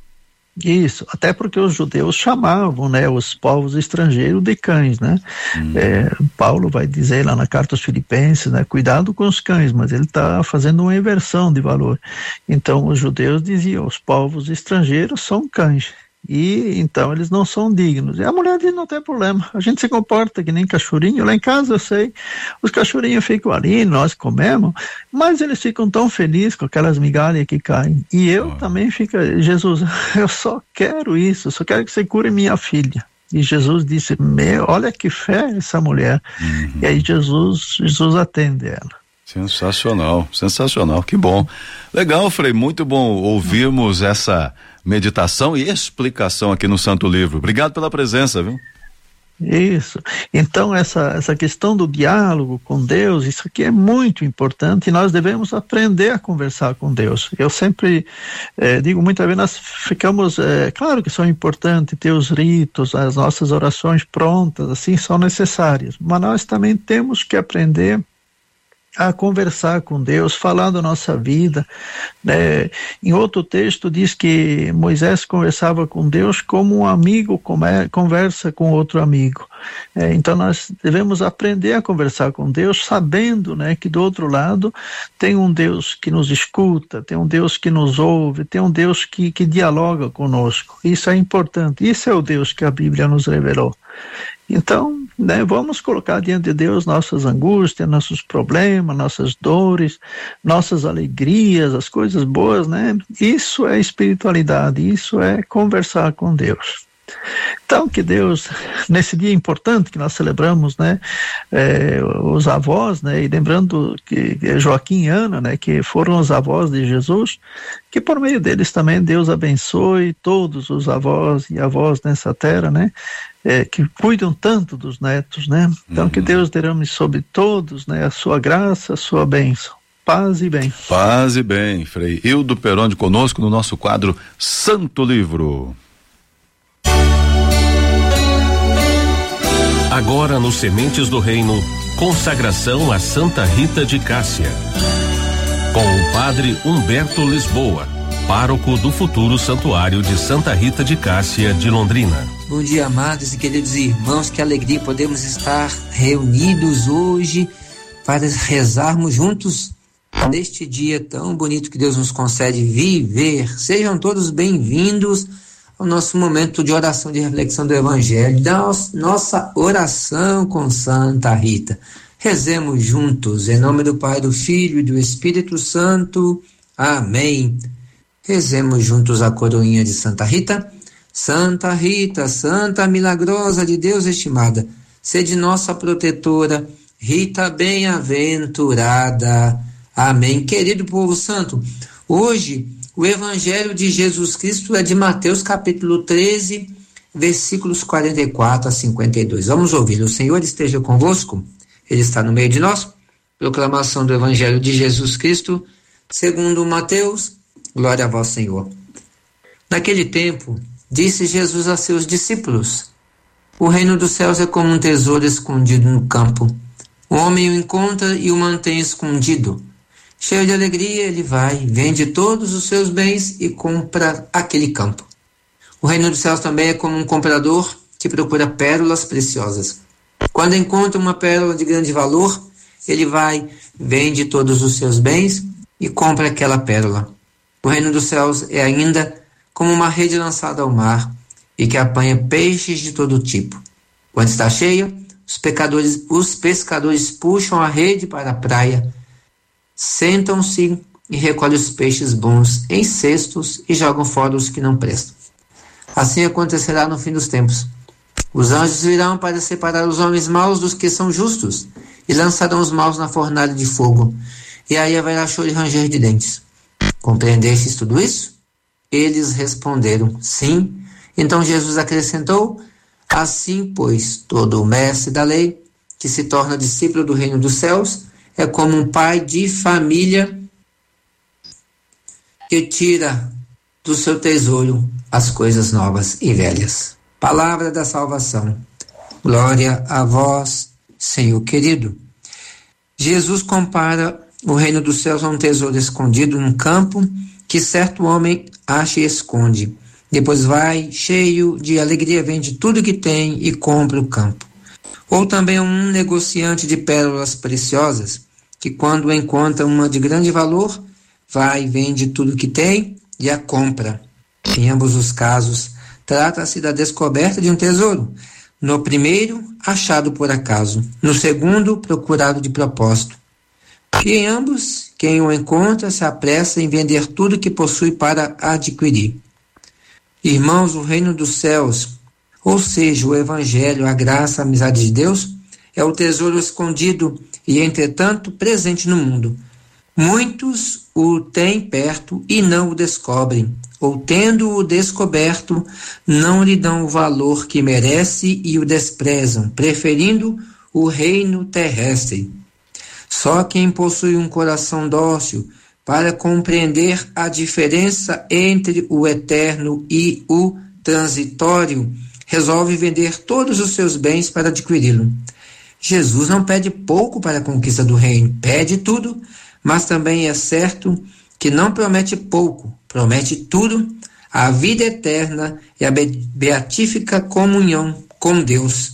Isso, até porque os judeus chamavam, né, os povos estrangeiros de cães, né? Hum. É, Paulo vai dizer lá na carta aos Filipenses, né, cuidado com os cães, mas ele está fazendo uma inversão de valor. Então os judeus diziam, os povos estrangeiros são cães. E então eles não são dignos. E a mulher diz, não tem problema, a gente se comporta que nem cachorrinho. Lá em casa eu sei, os cachorrinhos ficam ali, nós comemos, mas eles ficam tão felizes com aquelas migalhas que caem. E eu oh. também fico, Jesus, eu só quero isso, só quero que você cure minha filha. E Jesus disse, meu, olha que fé essa mulher. Uhum. E aí Jesus, Jesus atende ela. Sensacional, sensacional, que bom. Legal, Frei, muito bom ouvirmos essa meditação e explicação aqui no Santo Livro. Obrigado pela presença, viu? Isso. Então essa, essa questão do diálogo com Deus, isso aqui é muito importante e nós devemos aprender a conversar com Deus. Eu sempre eh, digo, muitas vezes nós ficamos, eh, claro que são importantes ter os ritos, as nossas orações prontas, assim, são necessárias, mas nós também temos que aprender a conversar com Deus, falar da nossa vida, né? Em outro texto diz que Moisés conversava com Deus como um amigo come, conversa com outro amigo. É, então nós devemos aprender a conversar com Deus, sabendo, né, que do outro lado tem um Deus que nos escuta, tem um Deus que nos ouve, tem um Deus que, que dialoga conosco. Isso é importante, isso é o Deus que a Bíblia nos revelou. Então, né, vamos colocar diante de Deus nossas angústias, nossos problemas, nossas dores, nossas alegrias, as coisas boas, né? Isso é espiritualidade, isso é conversar com Deus. Então, que Deus, nesse dia importante que nós celebramos, né, é, os avós, né, e lembrando que Joaquim e Ana, né, que foram os avós de Jesus, que por meio deles também Deus abençoe todos os avós e avós nessa terra, né, é, que cuidam tanto dos netos, né. Então, uhum. que Deus derrame sobre todos, né, a sua graça, a sua bênção. Paz e bem. Paz e bem, Frei Hildo Peronde conosco no nosso quadro Santo Livro. Agora no Sementes do Reino, consagração a Santa Rita de Cássia. Com o padre Humberto Lisboa, pároco do futuro Santuário de Santa Rita de Cássia de Londrina. Bom dia, amados e queridos irmãos, que alegria podemos estar reunidos hoje para rezarmos juntos neste dia tão bonito que Deus nos concede viver. Sejam todos bem-vindos ao nosso momento de oração, de reflexão do Evangelho, da nossa oração com Santa Rita. Rezemos juntos, em nome do Pai, do Filho e do Espírito Santo. Amém. Rezemos juntos a coroinha de Santa Rita. Santa Rita, Santa Milagrosa de Deus estimada, sede nossa protetora, Rita bem-aventurada. Amém. Querido povo santo, hoje o Evangelho de Jesus Cristo é de Mateus capítulo treze, versículos quarenta e quatro a cinquenta e dois. Vamos ouvir. O Senhor esteja convosco, Ele está no meio de nós. Proclamação do Evangelho de Jesus Cristo, segundo Mateus. Glória a vós, Senhor. Naquele tempo, disse Jesus a seus discípulos: o reino dos céus é como um tesouro escondido no campo. O homem o encontra e o mantém escondido. Cheio de alegria, ele vai, vende todos os seus bens e compra aquele campo. O reino dos céus também é como um comprador que procura pérolas preciosas. Quando encontra uma pérola de grande valor, ele vai, vende todos os seus bens e compra aquela pérola. O reino dos céus é ainda como uma rede lançada ao mar e que apanha peixes de todo tipo. Quando está cheia, os, pecadores, os pescadores puxam a rede para a praia, sentam-se e recolhem os peixes bons em cestos e jogam fora os que não prestam. Assim acontecerá no fim dos tempos. Os anjos virão para separar os homens maus dos que são justos e lançarão os maus na fornalha de fogo. E aí haverá choro e ranger de dentes. Compreendestes tudo isso? Eles responderam, sim. Então Jesus acrescentou: assim, pois, todo o mestre da lei, que se torna discípulo do reino dos céus, é como um pai de família que tira do seu tesouro as coisas novas e velhas. Palavra da salvação. Glória a vós, Senhor querido. Jesus compara o reino dos céus a um tesouro escondido num campo que certo homem acha e esconde. Depois vai, cheio de alegria, vende tudo que tem e compra o campo. Ou também um negociante de pérolas preciosas, que quando encontra uma de grande valor, vai e vende tudo que tem e a compra. Em ambos os casos, trata-se da descoberta de um tesouro. No primeiro, achado por acaso. No segundo, procurado de propósito. E em ambos, quem o encontra se apressa em vender tudo que possui para adquirir. Irmãos, o reino dos céus, ou seja, o Evangelho, a graça, a amizade de Deus, é o tesouro escondido e, entretanto, presente no mundo. Muitos o têm perto e não o descobrem, ou tendo-o descoberto, não lhe dão o valor que merece e o desprezam, preferindo o reino terrestre. Só quem possui um coração dócil para compreender a diferença entre o eterno e o transitório, resolve vender todos os seus bens para adquiri-lo. Jesus não pede pouco para a conquista do reino, pede tudo, mas também é certo que não promete pouco, promete tudo, a vida eterna e a beatífica comunhão com Deus.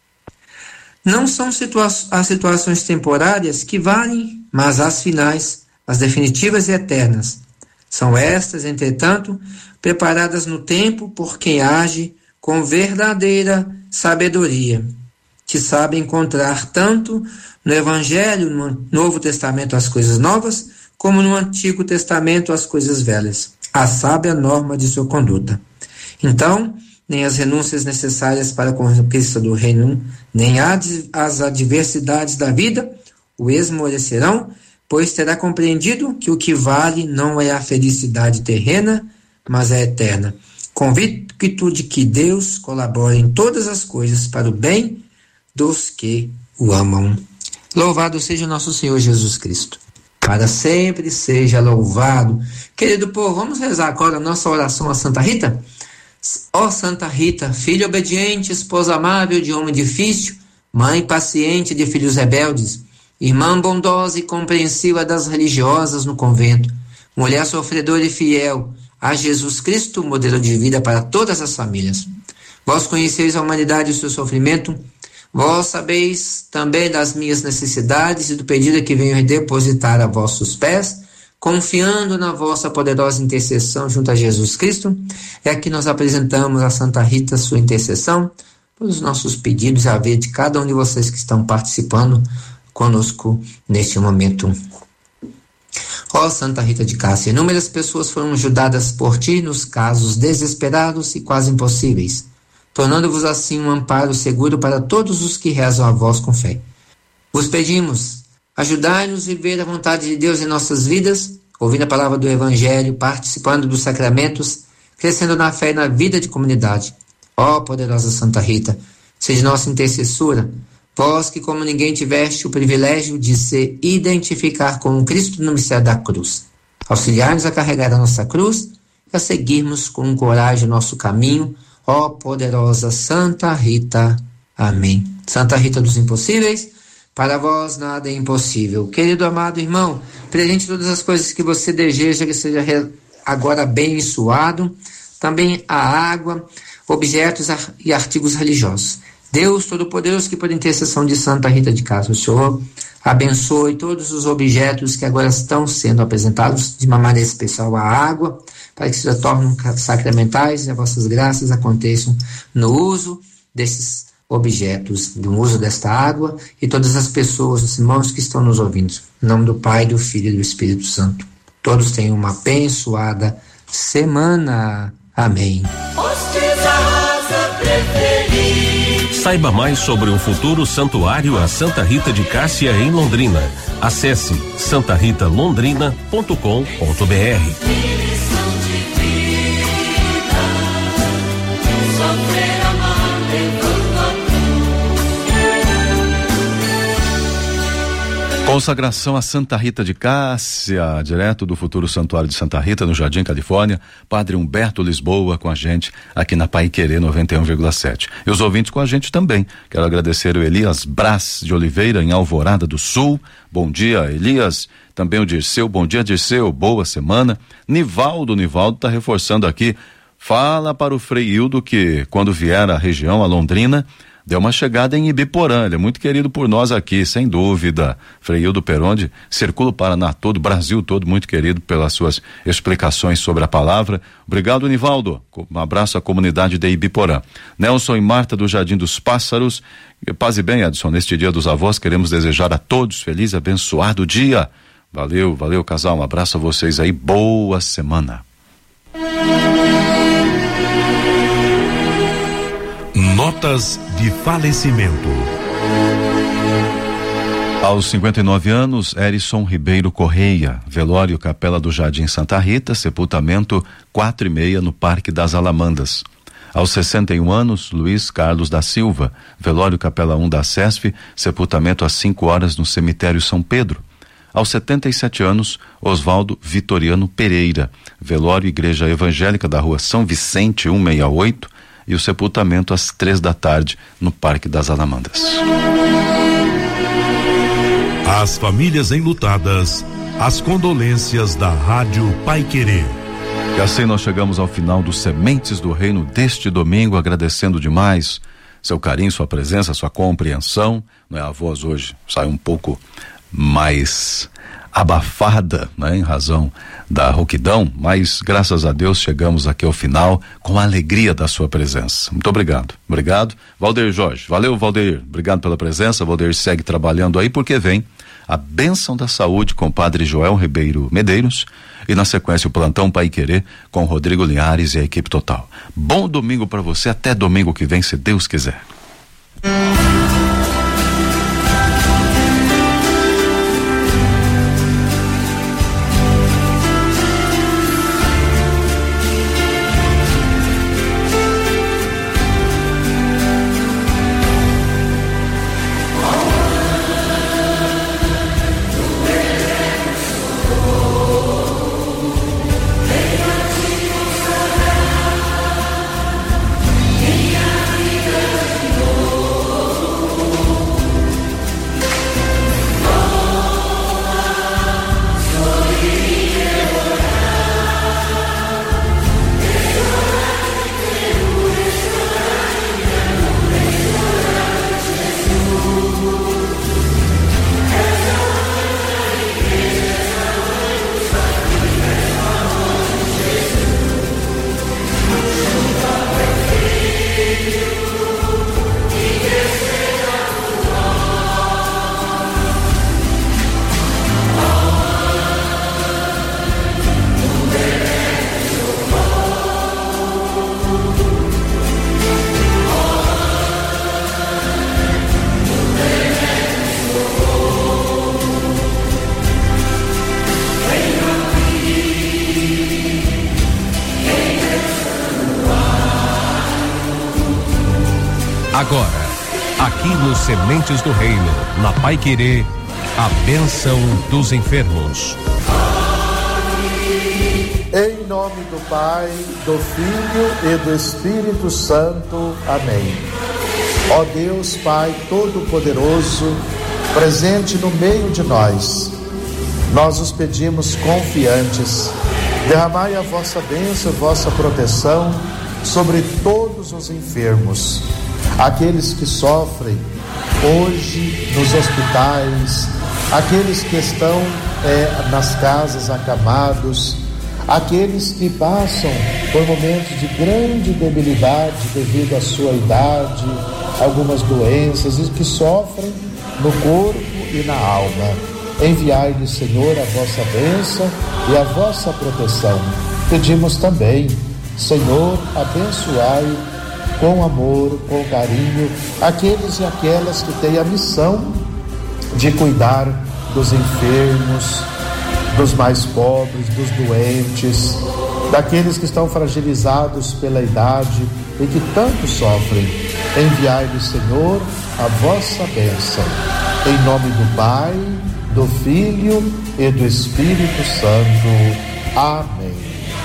Não são situa- as situações temporárias que valem, mas as finais, as definitivas e eternas. São estas, entretanto, preparadas no tempo por quem age com verdadeira sabedoria, que sabe encontrar tanto no Evangelho, no Novo Testamento, as coisas novas, como no Antigo Testamento, as coisas velhas, a sábia norma de sua conduta. Então, nem as renúncias necessárias para a conquista do reino, nem as adversidades da vida o esmorecerão, pois terá compreendido que o que vale não é a felicidade terrena, mas é eterna. Convicto de que Deus colabora em todas as coisas para o bem dos que o amam. Louvado seja o nosso Senhor Jesus Cristo. Para sempre seja louvado. Querido povo, vamos rezar agora a nossa oração a Santa Rita? Ó Santa Rita, filha obediente, esposa amável de homem difícil, mãe paciente de filhos rebeldes, irmã bondosa e compreensiva das religiosas no convento, mulher sofredora e fiel a Jesus Cristo, modelo de vida para todas as famílias. Vós conheceis a humanidade e o seu sofrimento, vós sabeis também das minhas necessidades e do pedido que venho depositar a vossos pés, confiando na vossa poderosa intercessão junto a Jesus Cristo. É aqui nós apresentamos a Santa Rita sua intercessão, pelos nossos pedidos, a ver de cada um de vocês que estão participando conosco neste momento. Ó Santa Rita de Cássia, inúmeras pessoas foram ajudadas por ti nos casos desesperados e quase impossíveis, tornando-vos assim um amparo seguro para todos os que rezam a vós com fé. Vos pedimos, ajudai-nos a viver a vontade de Deus em nossas vidas, ouvindo a palavra do Evangelho, participando dos sacramentos, crescendo na fé e na vida de comunidade. Ó poderosa Santa Rita, seja nossa intercessora, vós que como ninguém tiveste o privilégio de se identificar com o Cristo no mistério da cruz. Auxiliai-nos a carregar a nossa cruz e a seguirmos com coragem o nosso caminho, ó poderosa Santa Rita. Amém. Santa Rita dos impossíveis, para vós nada é impossível. Querido amado irmão, presente todas as coisas que você deseja que seja agora abençoado, também a água, objetos e artigos religiosos. Deus Todo-Poderoso, que por intercessão de Santa Rita de Cássia, o Senhor abençoe todos os objetos que agora estão sendo apresentados, de uma maneira especial a água, para que se tornem sacramentais e as vossas graças aconteçam no uso desses objetos, no uso desta água, e todas as pessoas, os irmãos que estão nos ouvindo. Em nome do Pai, do Filho e do Espírito Santo. Todos tenham uma abençoada semana. Amém. Saiba mais sobre o futuro santuário a Santa Rita de Cássia em Londrina. Acesse santa rita londrina ponto com ponto b r. Consagração a Santa Rita de Cássia, direto do futuro Santuário de Santa Rita, no Jardim Califórnia. Padre Humberto Lisboa com a gente aqui na Paiquerê noventa e um vírgula sete. E os ouvintes com a gente também. Quero agradecer o Elias Brás de Oliveira, em Alvorada do Sul. Bom dia, Elias. Também o Dirceu. Bom dia, Dirceu. Boa semana. Nivaldo, Nivaldo está reforçando aqui. Fala para o Frei Hildo que quando vier à região, a Londrina, deu uma chegada em Ibiporã. Ele é muito querido por nós aqui, sem dúvida. Frei Hildo Peronde circula o Paraná todo, o Brasil todo, muito querido pelas suas explicações sobre a palavra. Obrigado, Nivaldo. Um abraço à comunidade de Ibiporã. Nelson e Marta do Jardim dos Pássaros. Paz e bem, Edson. Neste dia dos avós, queremos desejar a todos feliz e abençoado dia. Valeu, valeu, casal. Um abraço a vocês aí. Boa semana. Notas de falecimento. Aos cinquenta e nove anos, Erison Ribeiro Correia, velório Capela do Jardim Santa Rita, sepultamento quatro e meia no Parque das Alamandas. Aos sessenta e um anos, Luiz Carlos da Silva, velório Capela um da SESF, sepultamento às cinco horas no cemitério São Pedro. Aos setenta e sete anos, Oswaldo Vitoriano Pereira, velório Igreja Evangélica da Rua São Vicente cento e sessenta e oito, e o sepultamento às três da tarde no Parque das Alamandas. Às famílias enlutadas, as condolências da Rádio Paiquerê. E assim nós chegamos ao final do Sementes do Reino deste domingo, agradecendo demais seu carinho, sua presença, sua compreensão. Não é, a voz hoje sai um pouco mais abafada, né, em razão da rouquidão, mas graças a Deus chegamos aqui ao final com a alegria da sua presença. Muito obrigado. Obrigado, Valdeir Jorge. Valeu, Valdeir. Obrigado pela presença. Valdeir segue trabalhando aí porque vem a bênção da saúde com o Padre Joel Ribeiro Medeiros e na sequência o Plantão Paiquerê com Rodrigo Linhares e a equipe total. Bom domingo para você, até domingo que vem, se Deus quiser. Agora, aqui nos Sementes do Reino, na Paiquerê, a bênção dos enfermos. Em nome do Pai, do Filho e do Espírito Santo. Amém. Ó Deus, Pai Todo-Poderoso, presente no meio de nós, nós os pedimos confiantes, derramai a vossa bênção e vossa proteção sobre todos os enfermos, aqueles que sofrem hoje nos hospitais, aqueles que estão é, nas casas acamados, aqueles que passam por momentos de grande debilidade devido à sua idade, algumas doenças, e que sofrem no corpo e na alma. Enviai-lhes, Senhor, a vossa bênção e a vossa proteção. Pedimos também, Senhor, abençoai com amor, com carinho, aqueles e aquelas que têm a missão de cuidar dos enfermos, dos mais pobres, dos doentes, daqueles que estão fragilizados pela idade e que tanto sofrem. Enviai-lhes, Senhor, a vossa bênção. Em nome do Pai, do Filho e do Espírito Santo. Amém.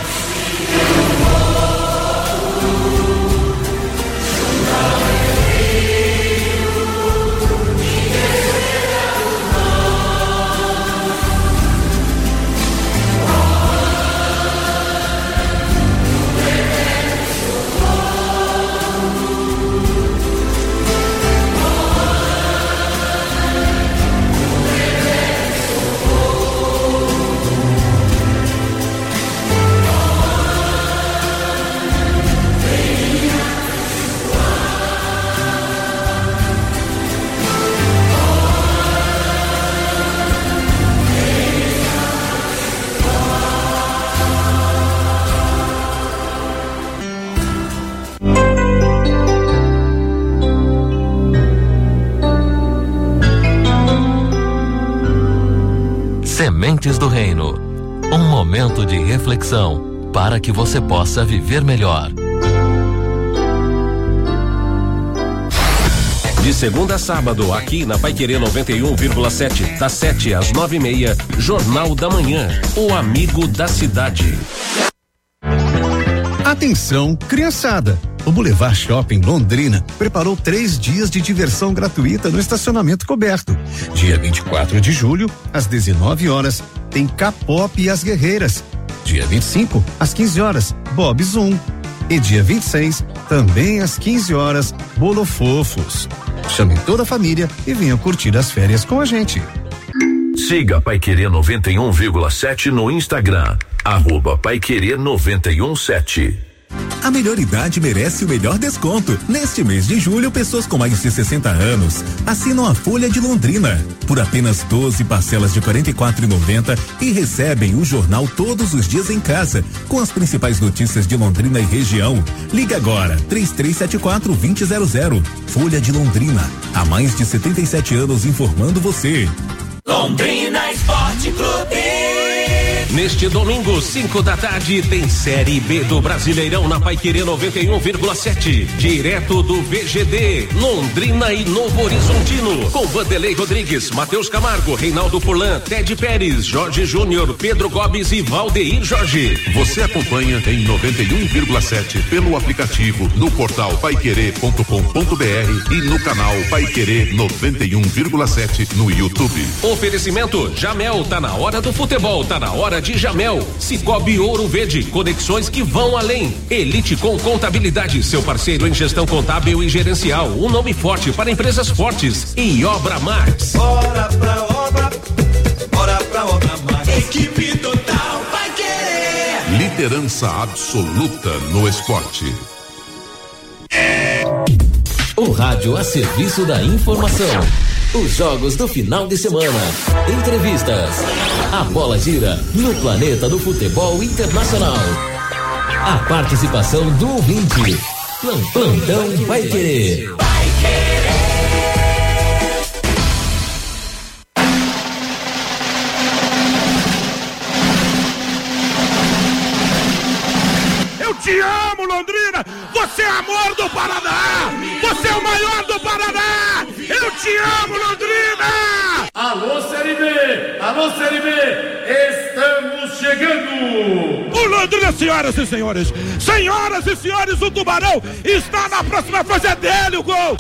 Sementes do Reino, um momento de reflexão para que você possa viver melhor. De segunda a sábado, aqui na Paiquerê noventa e um vírgula sete, das sete às nove e meia, Jornal da Manhã, o amigo da cidade. Atenção, criançada! O Boulevard Shopping Londrina preparou três dias de diversão gratuita no estacionamento coberto. Dia vinte e quatro de julho, às dezenove horas, tem K-pop e as Guerreiras. Dia vinte e cinco, às quinze horas, Bob Zoom. E dia vinte e seis, também às quinze horas, Bolofofos. Chame toda a família e venha curtir as férias com a gente. Siga Paiquerê noventa e um vírgula sete no Instagram, arroba Paiquerê noventa e um sete. A melhor idade merece o melhor desconto. Neste mês de julho, pessoas com mais de sessenta anos assinam a Folha de Londrina por apenas doze parcelas de quarenta e quatro reais e noventa centavos e recebem o jornal todos os dias em casa, com as principais notícias de Londrina e região. Liga agora, três três sete quatro, dois zero zero zero. Folha de Londrina, há mais de setenta e sete anos informando você. Londrina Esporte Clube. Neste domingo, cinco da tarde, tem Série B do Brasileirão na Paiquerê noventa e um vírgula sete. Direto do V G D, Londrina e Novo Horizontino. Com Vanderlei Rodrigues, Matheus Camargo, Reinaldo Furlan, Ted Pérez, Jorge Júnior, Pedro Gomes e Valdeir Jorge. Você acompanha em noventa e um vírgula sete pelo aplicativo, no portal paiquerê ponto com ponto br e no canal Paiquerê noventa e um vírgula sete no YouTube. Oferecimento Jamel, tá na hora do futebol, tá na hora de Jamel. Cicobi Ouro Verde, conexões que vão além. Elite com Contabilidade, seu parceiro em gestão contábil e gerencial, um nome forte para empresas fortes. E Obra Max. Bora pra obra, bora pra obra Max. Equipe total vai querer. Liderança absoluta no esporte. O rádio a serviço da informação. Os jogos do final de semana. Entrevistas. A bola gira no planeta do futebol internacional. A participação do ouvinte. Plantão vai querer. Vai querer. Eu te amo, Londrina. Você é amor do Paraná. Você é o maior do Paraná. Eu te amo, Londrina. Alô, Série B. Alô, Série B. Estamos chegando. O Londrina, senhoras e senhores. Senhoras e senhores, o Tubarão está na próxima fase. É dele o gol.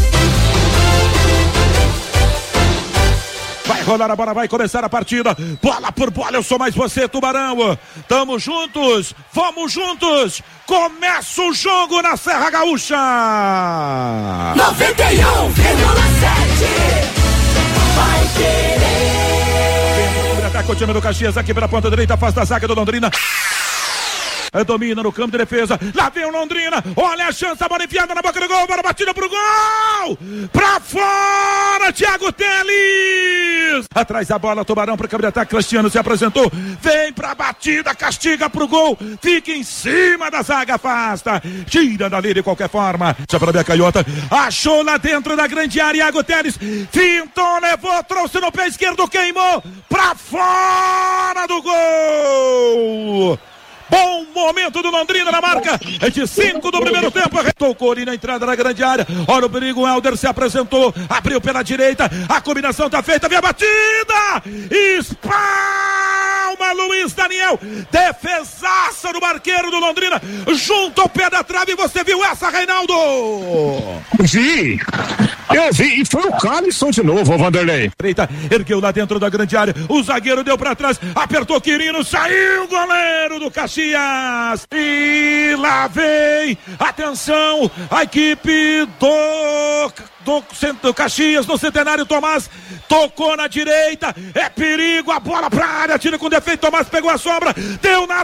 Vai rolar a bola, vai começar a partida. Bola por bola, eu sou mais você, Tubarão. Tamo juntos, vamos juntos. Começa o jogo na Serra Gaúcha. noventa e um vírgula sete. Vai querer. Ataca o time do Caxias aqui pela ponta direita, faz da zaga do Londrina. Domina no campo de defesa, lá vem o Londrina, olha a chance, a bola enfiada na boca do gol, bola batida pro gol, pra fora, Thiago Teles, atrás da bola, Tubarão para câmbio de ataque, Cristiano se apresentou, vem pra batida, castiga pro gol, fica em cima da zaga, afasta, tira dali de qualquer forma, já para a canhota, achou lá dentro da grande área, Thiago Teles, fintou, levou, trouxe no pé esquerdo, queimou, pra fora do gol. Bom momento do Londrina na marca, é de cinco do primeiro tempo, tocou ali na entrada da grande área, olha o perigo, o Helder se apresentou, abriu pela direita, a combinação tá feita, vem a batida, espalma Luiz Daniel, defesaça do marqueiro do Londrina, junto ao pé da trave, você viu essa, Reinaldo? Vi, eu vi, e foi o Calisson de novo, Vanderlei. Eita, ergueu lá dentro da grande área, o zagueiro deu pra trás, apertou Quirino, saiu o goleiro do Caxias. E lá vem, atenção, a equipe do, do, do Caxias, no Centenário. Tomás tocou na direita, é perigo, a bola pra área, tira com defeito, Tomás pegou a sombra, deu na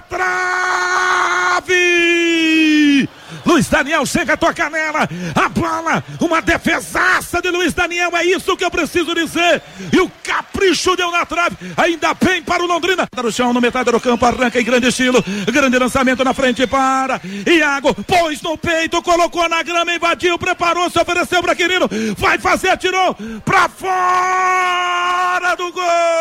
trave. Luiz Daniel chega a tocar nela, a bola, uma defesaça de Luiz Daniel, é isso que eu preciso dizer, e o capricho deu na trave, ainda bem para o Londrina, tá no chão, no metade do campo, arranca em grande estilo, grande lançamento na frente para Iago, pôs no peito, colocou na grama, invadiu, preparou, se ofereceu para Quirino, vai fazer, atirou, pra fora do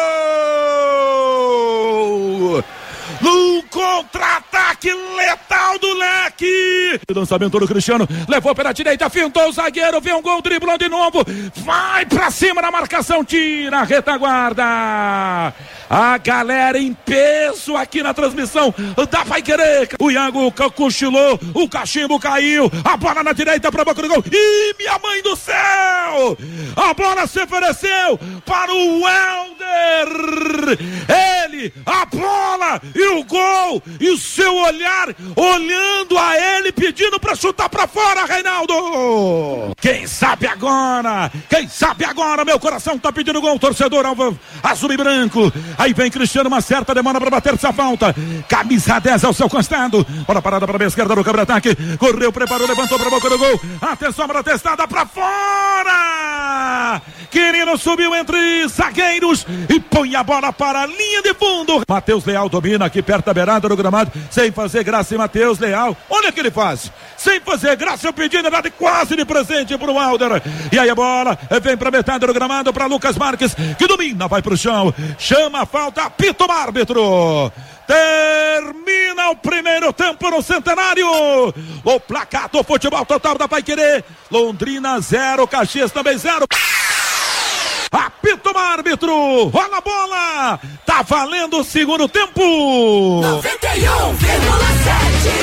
gol! No contra-ataque letal do Leque. O lançamento do Cristiano, levou pela direita, fintou o zagueiro, vem um gol, driblando de novo, vai pra cima na marcação, tira a retaguarda. A galera em peso aqui na transmissão da Paiquerê. O Iago cochilou, o cachimbo caiu, a bola na direita para a boca do gol. Ih, minha mãe do céu! A bola se ofereceu para o Welder. Ele, a bola e o gol e o seu olhar olhando a ele, pedindo para chutar para fora, Reinaldo. Quem sabe agora? Quem sabe agora? Meu coração tá pedindo gol, torcedor alvo, azul e branco. Aí vem Cristiano, uma certa demora para bater essa falta. Camisa dez ao seu costado. Bola parada para a esquerda no câmera-ataque. Correu, preparou, levantou para a boca do gol. Atenção para a testada para fora. Quirino subiu entre zagueiros e põe a bola para a linha de fundo. Matheus Leal domina aqui perto da beirada do gramado. Sem fazer graça, e Matheus Leal. Olha o que ele faz. Sem fazer graça, eu pedindo nada quase de presente para o Alder. E aí a bola vem para metade do gramado para Lucas Marques, que domina, vai para o chão. Chama a falta, apita o árbitro. Termina o primeiro tempo no Centenário. O placar do futebol total da Paiquerê. Londrina zero, Caxias também zero. Apita o árbitro. Rola a bola. Tá valendo o segundo tempo. noventa e um vírgula sete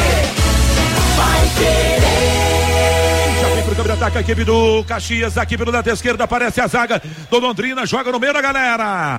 Paiquerê. Já vem pro campo de ataque a equipe do Caxias. Aqui pelo lado esquerdo aparece a zaga do Londrina. Joga no meio da galera.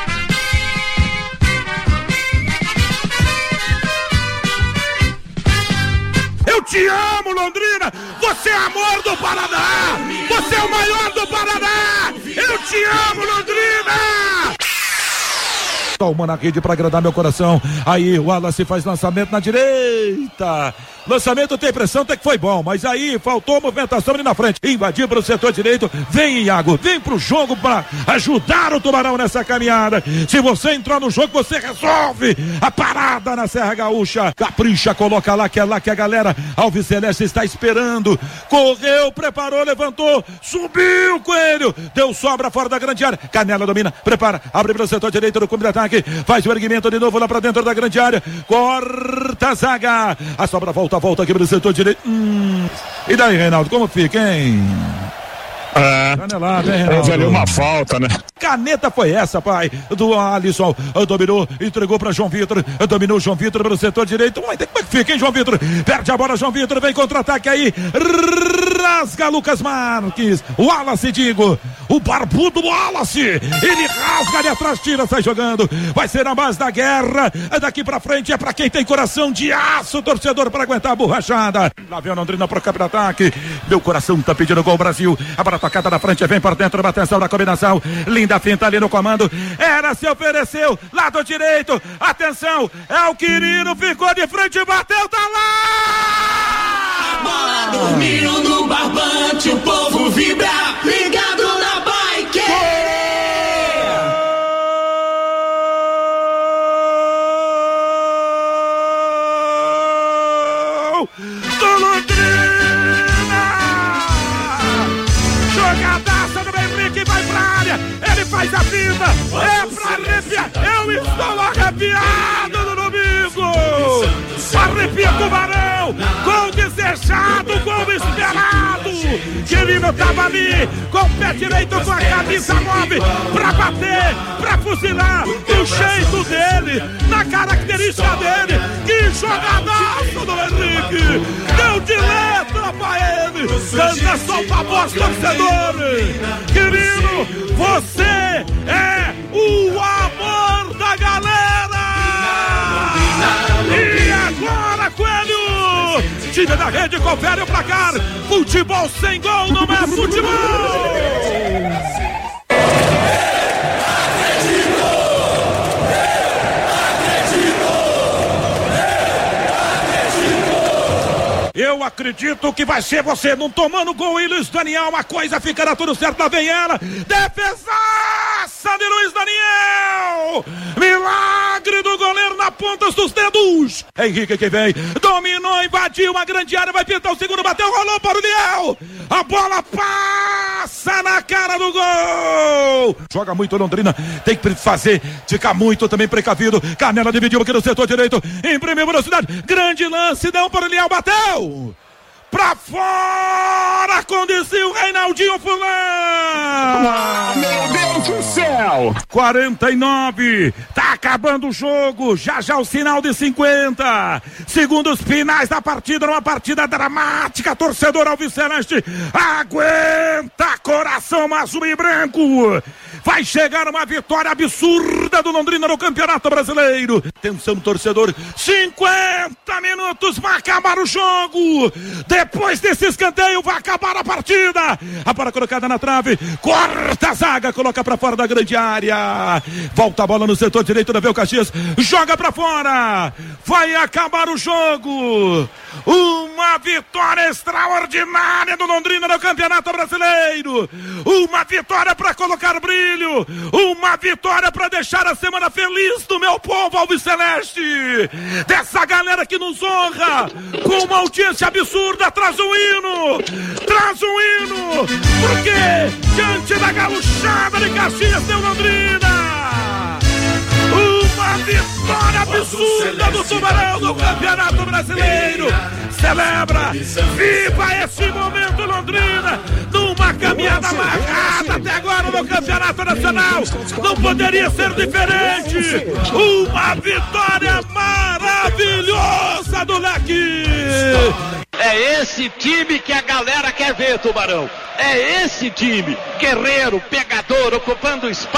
Eu te amo, Londrina! Você é amor do Paraná! Você é o maior do Paraná! Eu te amo, Londrina! Toma na rede para agradar meu coração. Aí o Wallace faz lançamento na direita. Lançamento tem pressão, até que foi bom, mas aí faltou movimentação ali na frente. Invadiu para o setor direito. Vem, Iago, vem pro jogo para ajudar o Tubarão nessa caminhada. Se você entrar no jogo, você resolve a parada na Serra Gaúcha. Capricha, coloca lá, que é lá que a galera Alves Celeste está esperando. Correu, preparou, levantou, subiu, Coelho. Deu sobra fora da grande área. Canela domina, prepara, abre para o setor direito do clube de ataque. Faz o erguimento de novo lá para dentro da grande área. Corta a zaga. A sobra volta. Volta aqui para o setor direito. Hum. E daí, Reinaldo, como fica, hein? É, Canelada, hein, Reinaldo? houve ali uma falta, né? Caneta foi essa, pai, do Alisson. Dominou, entregou para João Vitor. Dominou João Vitor pelo setor direito. Como é que fica, hein, João Vitor? Perde a bola, João Vitor. Vem contra-ataque aí. Rasga Lucas Marques. O Wallace, digo. O barbudo Wallace. Ele rasga ali atrás, tira, sai jogando. Vai ser a base da guerra. Daqui pra frente é pra quem tem coração de aço, torcedor, para aguentar a borrachada. Lá vem o Londrina pro campo de ataque. Meu coração tá pedindo gol, Brasil. A bola tocada na frente, vem por dentro, atenção da combinação. Linda finta ali no comando. Era, se ofereceu. Lado direito. Atenção. É o Quirino, ficou de frente, bateu, tá lá! A bola dormiu no barbante, o povo vibra, ligado na Paiquerê. Do Londrina! Jogadaça do Henrique, vai pra área, ele faz a vida, é pra arrepiar, eu estou arrepiado no domingo! Arrepia Tubarão, gol desejado, gol esperado. Quirino tava ali, com o pé direito, com a camisa nove, pra bater, pra fuzilar, do jeito dele, na característica dele. Que jogadaço do Henrique, deu de letra pra ele. Canta, solta a voz, torcedor. Quirino, você é o amor da galera. E agora, Coelho! Tira da rede, confere o placar. Futebol sem gol não é futebol! Eu acredito que vai ser você não tomando gol e Luiz Daniel, uma coisa ficará tudo certo, lá vem ela, defesaça de Luiz Daniel, milagre do goleiro na ponta dos dedos, Henrique que vem, dominou, invadiu uma grande área, vai pintar o segundo, bateu, rolou para o Liel, a bola passa na cara do gol, joga muito Londrina, tem que fazer, ficar muito também precavido, Canela dividiu aqui no setor direito, imprimiu velocidade, grande lance, deu para o Liel, bateu! Pra fora, conduziu o Reinaldinho Fulano! Ah, meu Deus do céu! Léo. quarenta e nove. Tá acabando o jogo. Já já o sinal de cinquenta. Segundos finais da partida, numa partida dramática. Torcedor alviceleste, aguenta coração azul e branco. Vai chegar uma vitória absurda do Londrina no Campeonato Brasileiro. Atenção, torcedor. cinquenta minutos, vai acabar o jogo. Depois desse escanteio, vai acabar a partida. A bola colocada na trave. Corta a zaga, coloca pra fora da grande área. Volta a bola no setor direito da Vel Caxias. Joga pra fora. Vai acabar o jogo. Uma vitória extraordinária do Londrina no Campeonato Brasileiro. Uma vitória pra colocar brilho. Uma vitória para deixar a semana feliz do meu povo alviceleste, dessa galera que nos honra com uma audiência absurda. Traz um hino, traz um hino, porque diante da gauchada de Caxias deu Londrina. Uma vitória absurda do Tubarão no Campeonato Brasileiro. Celebra, viva esse momento, Londrina, numa caminhada amarrada até agora no Campeonato Nacional. Não poderia ser diferente. Uma vitória maravilhosa do Leque. É esse time que a galera quer ver, Tubarão. É esse time, guerreiro, pegador, ocupando espaço.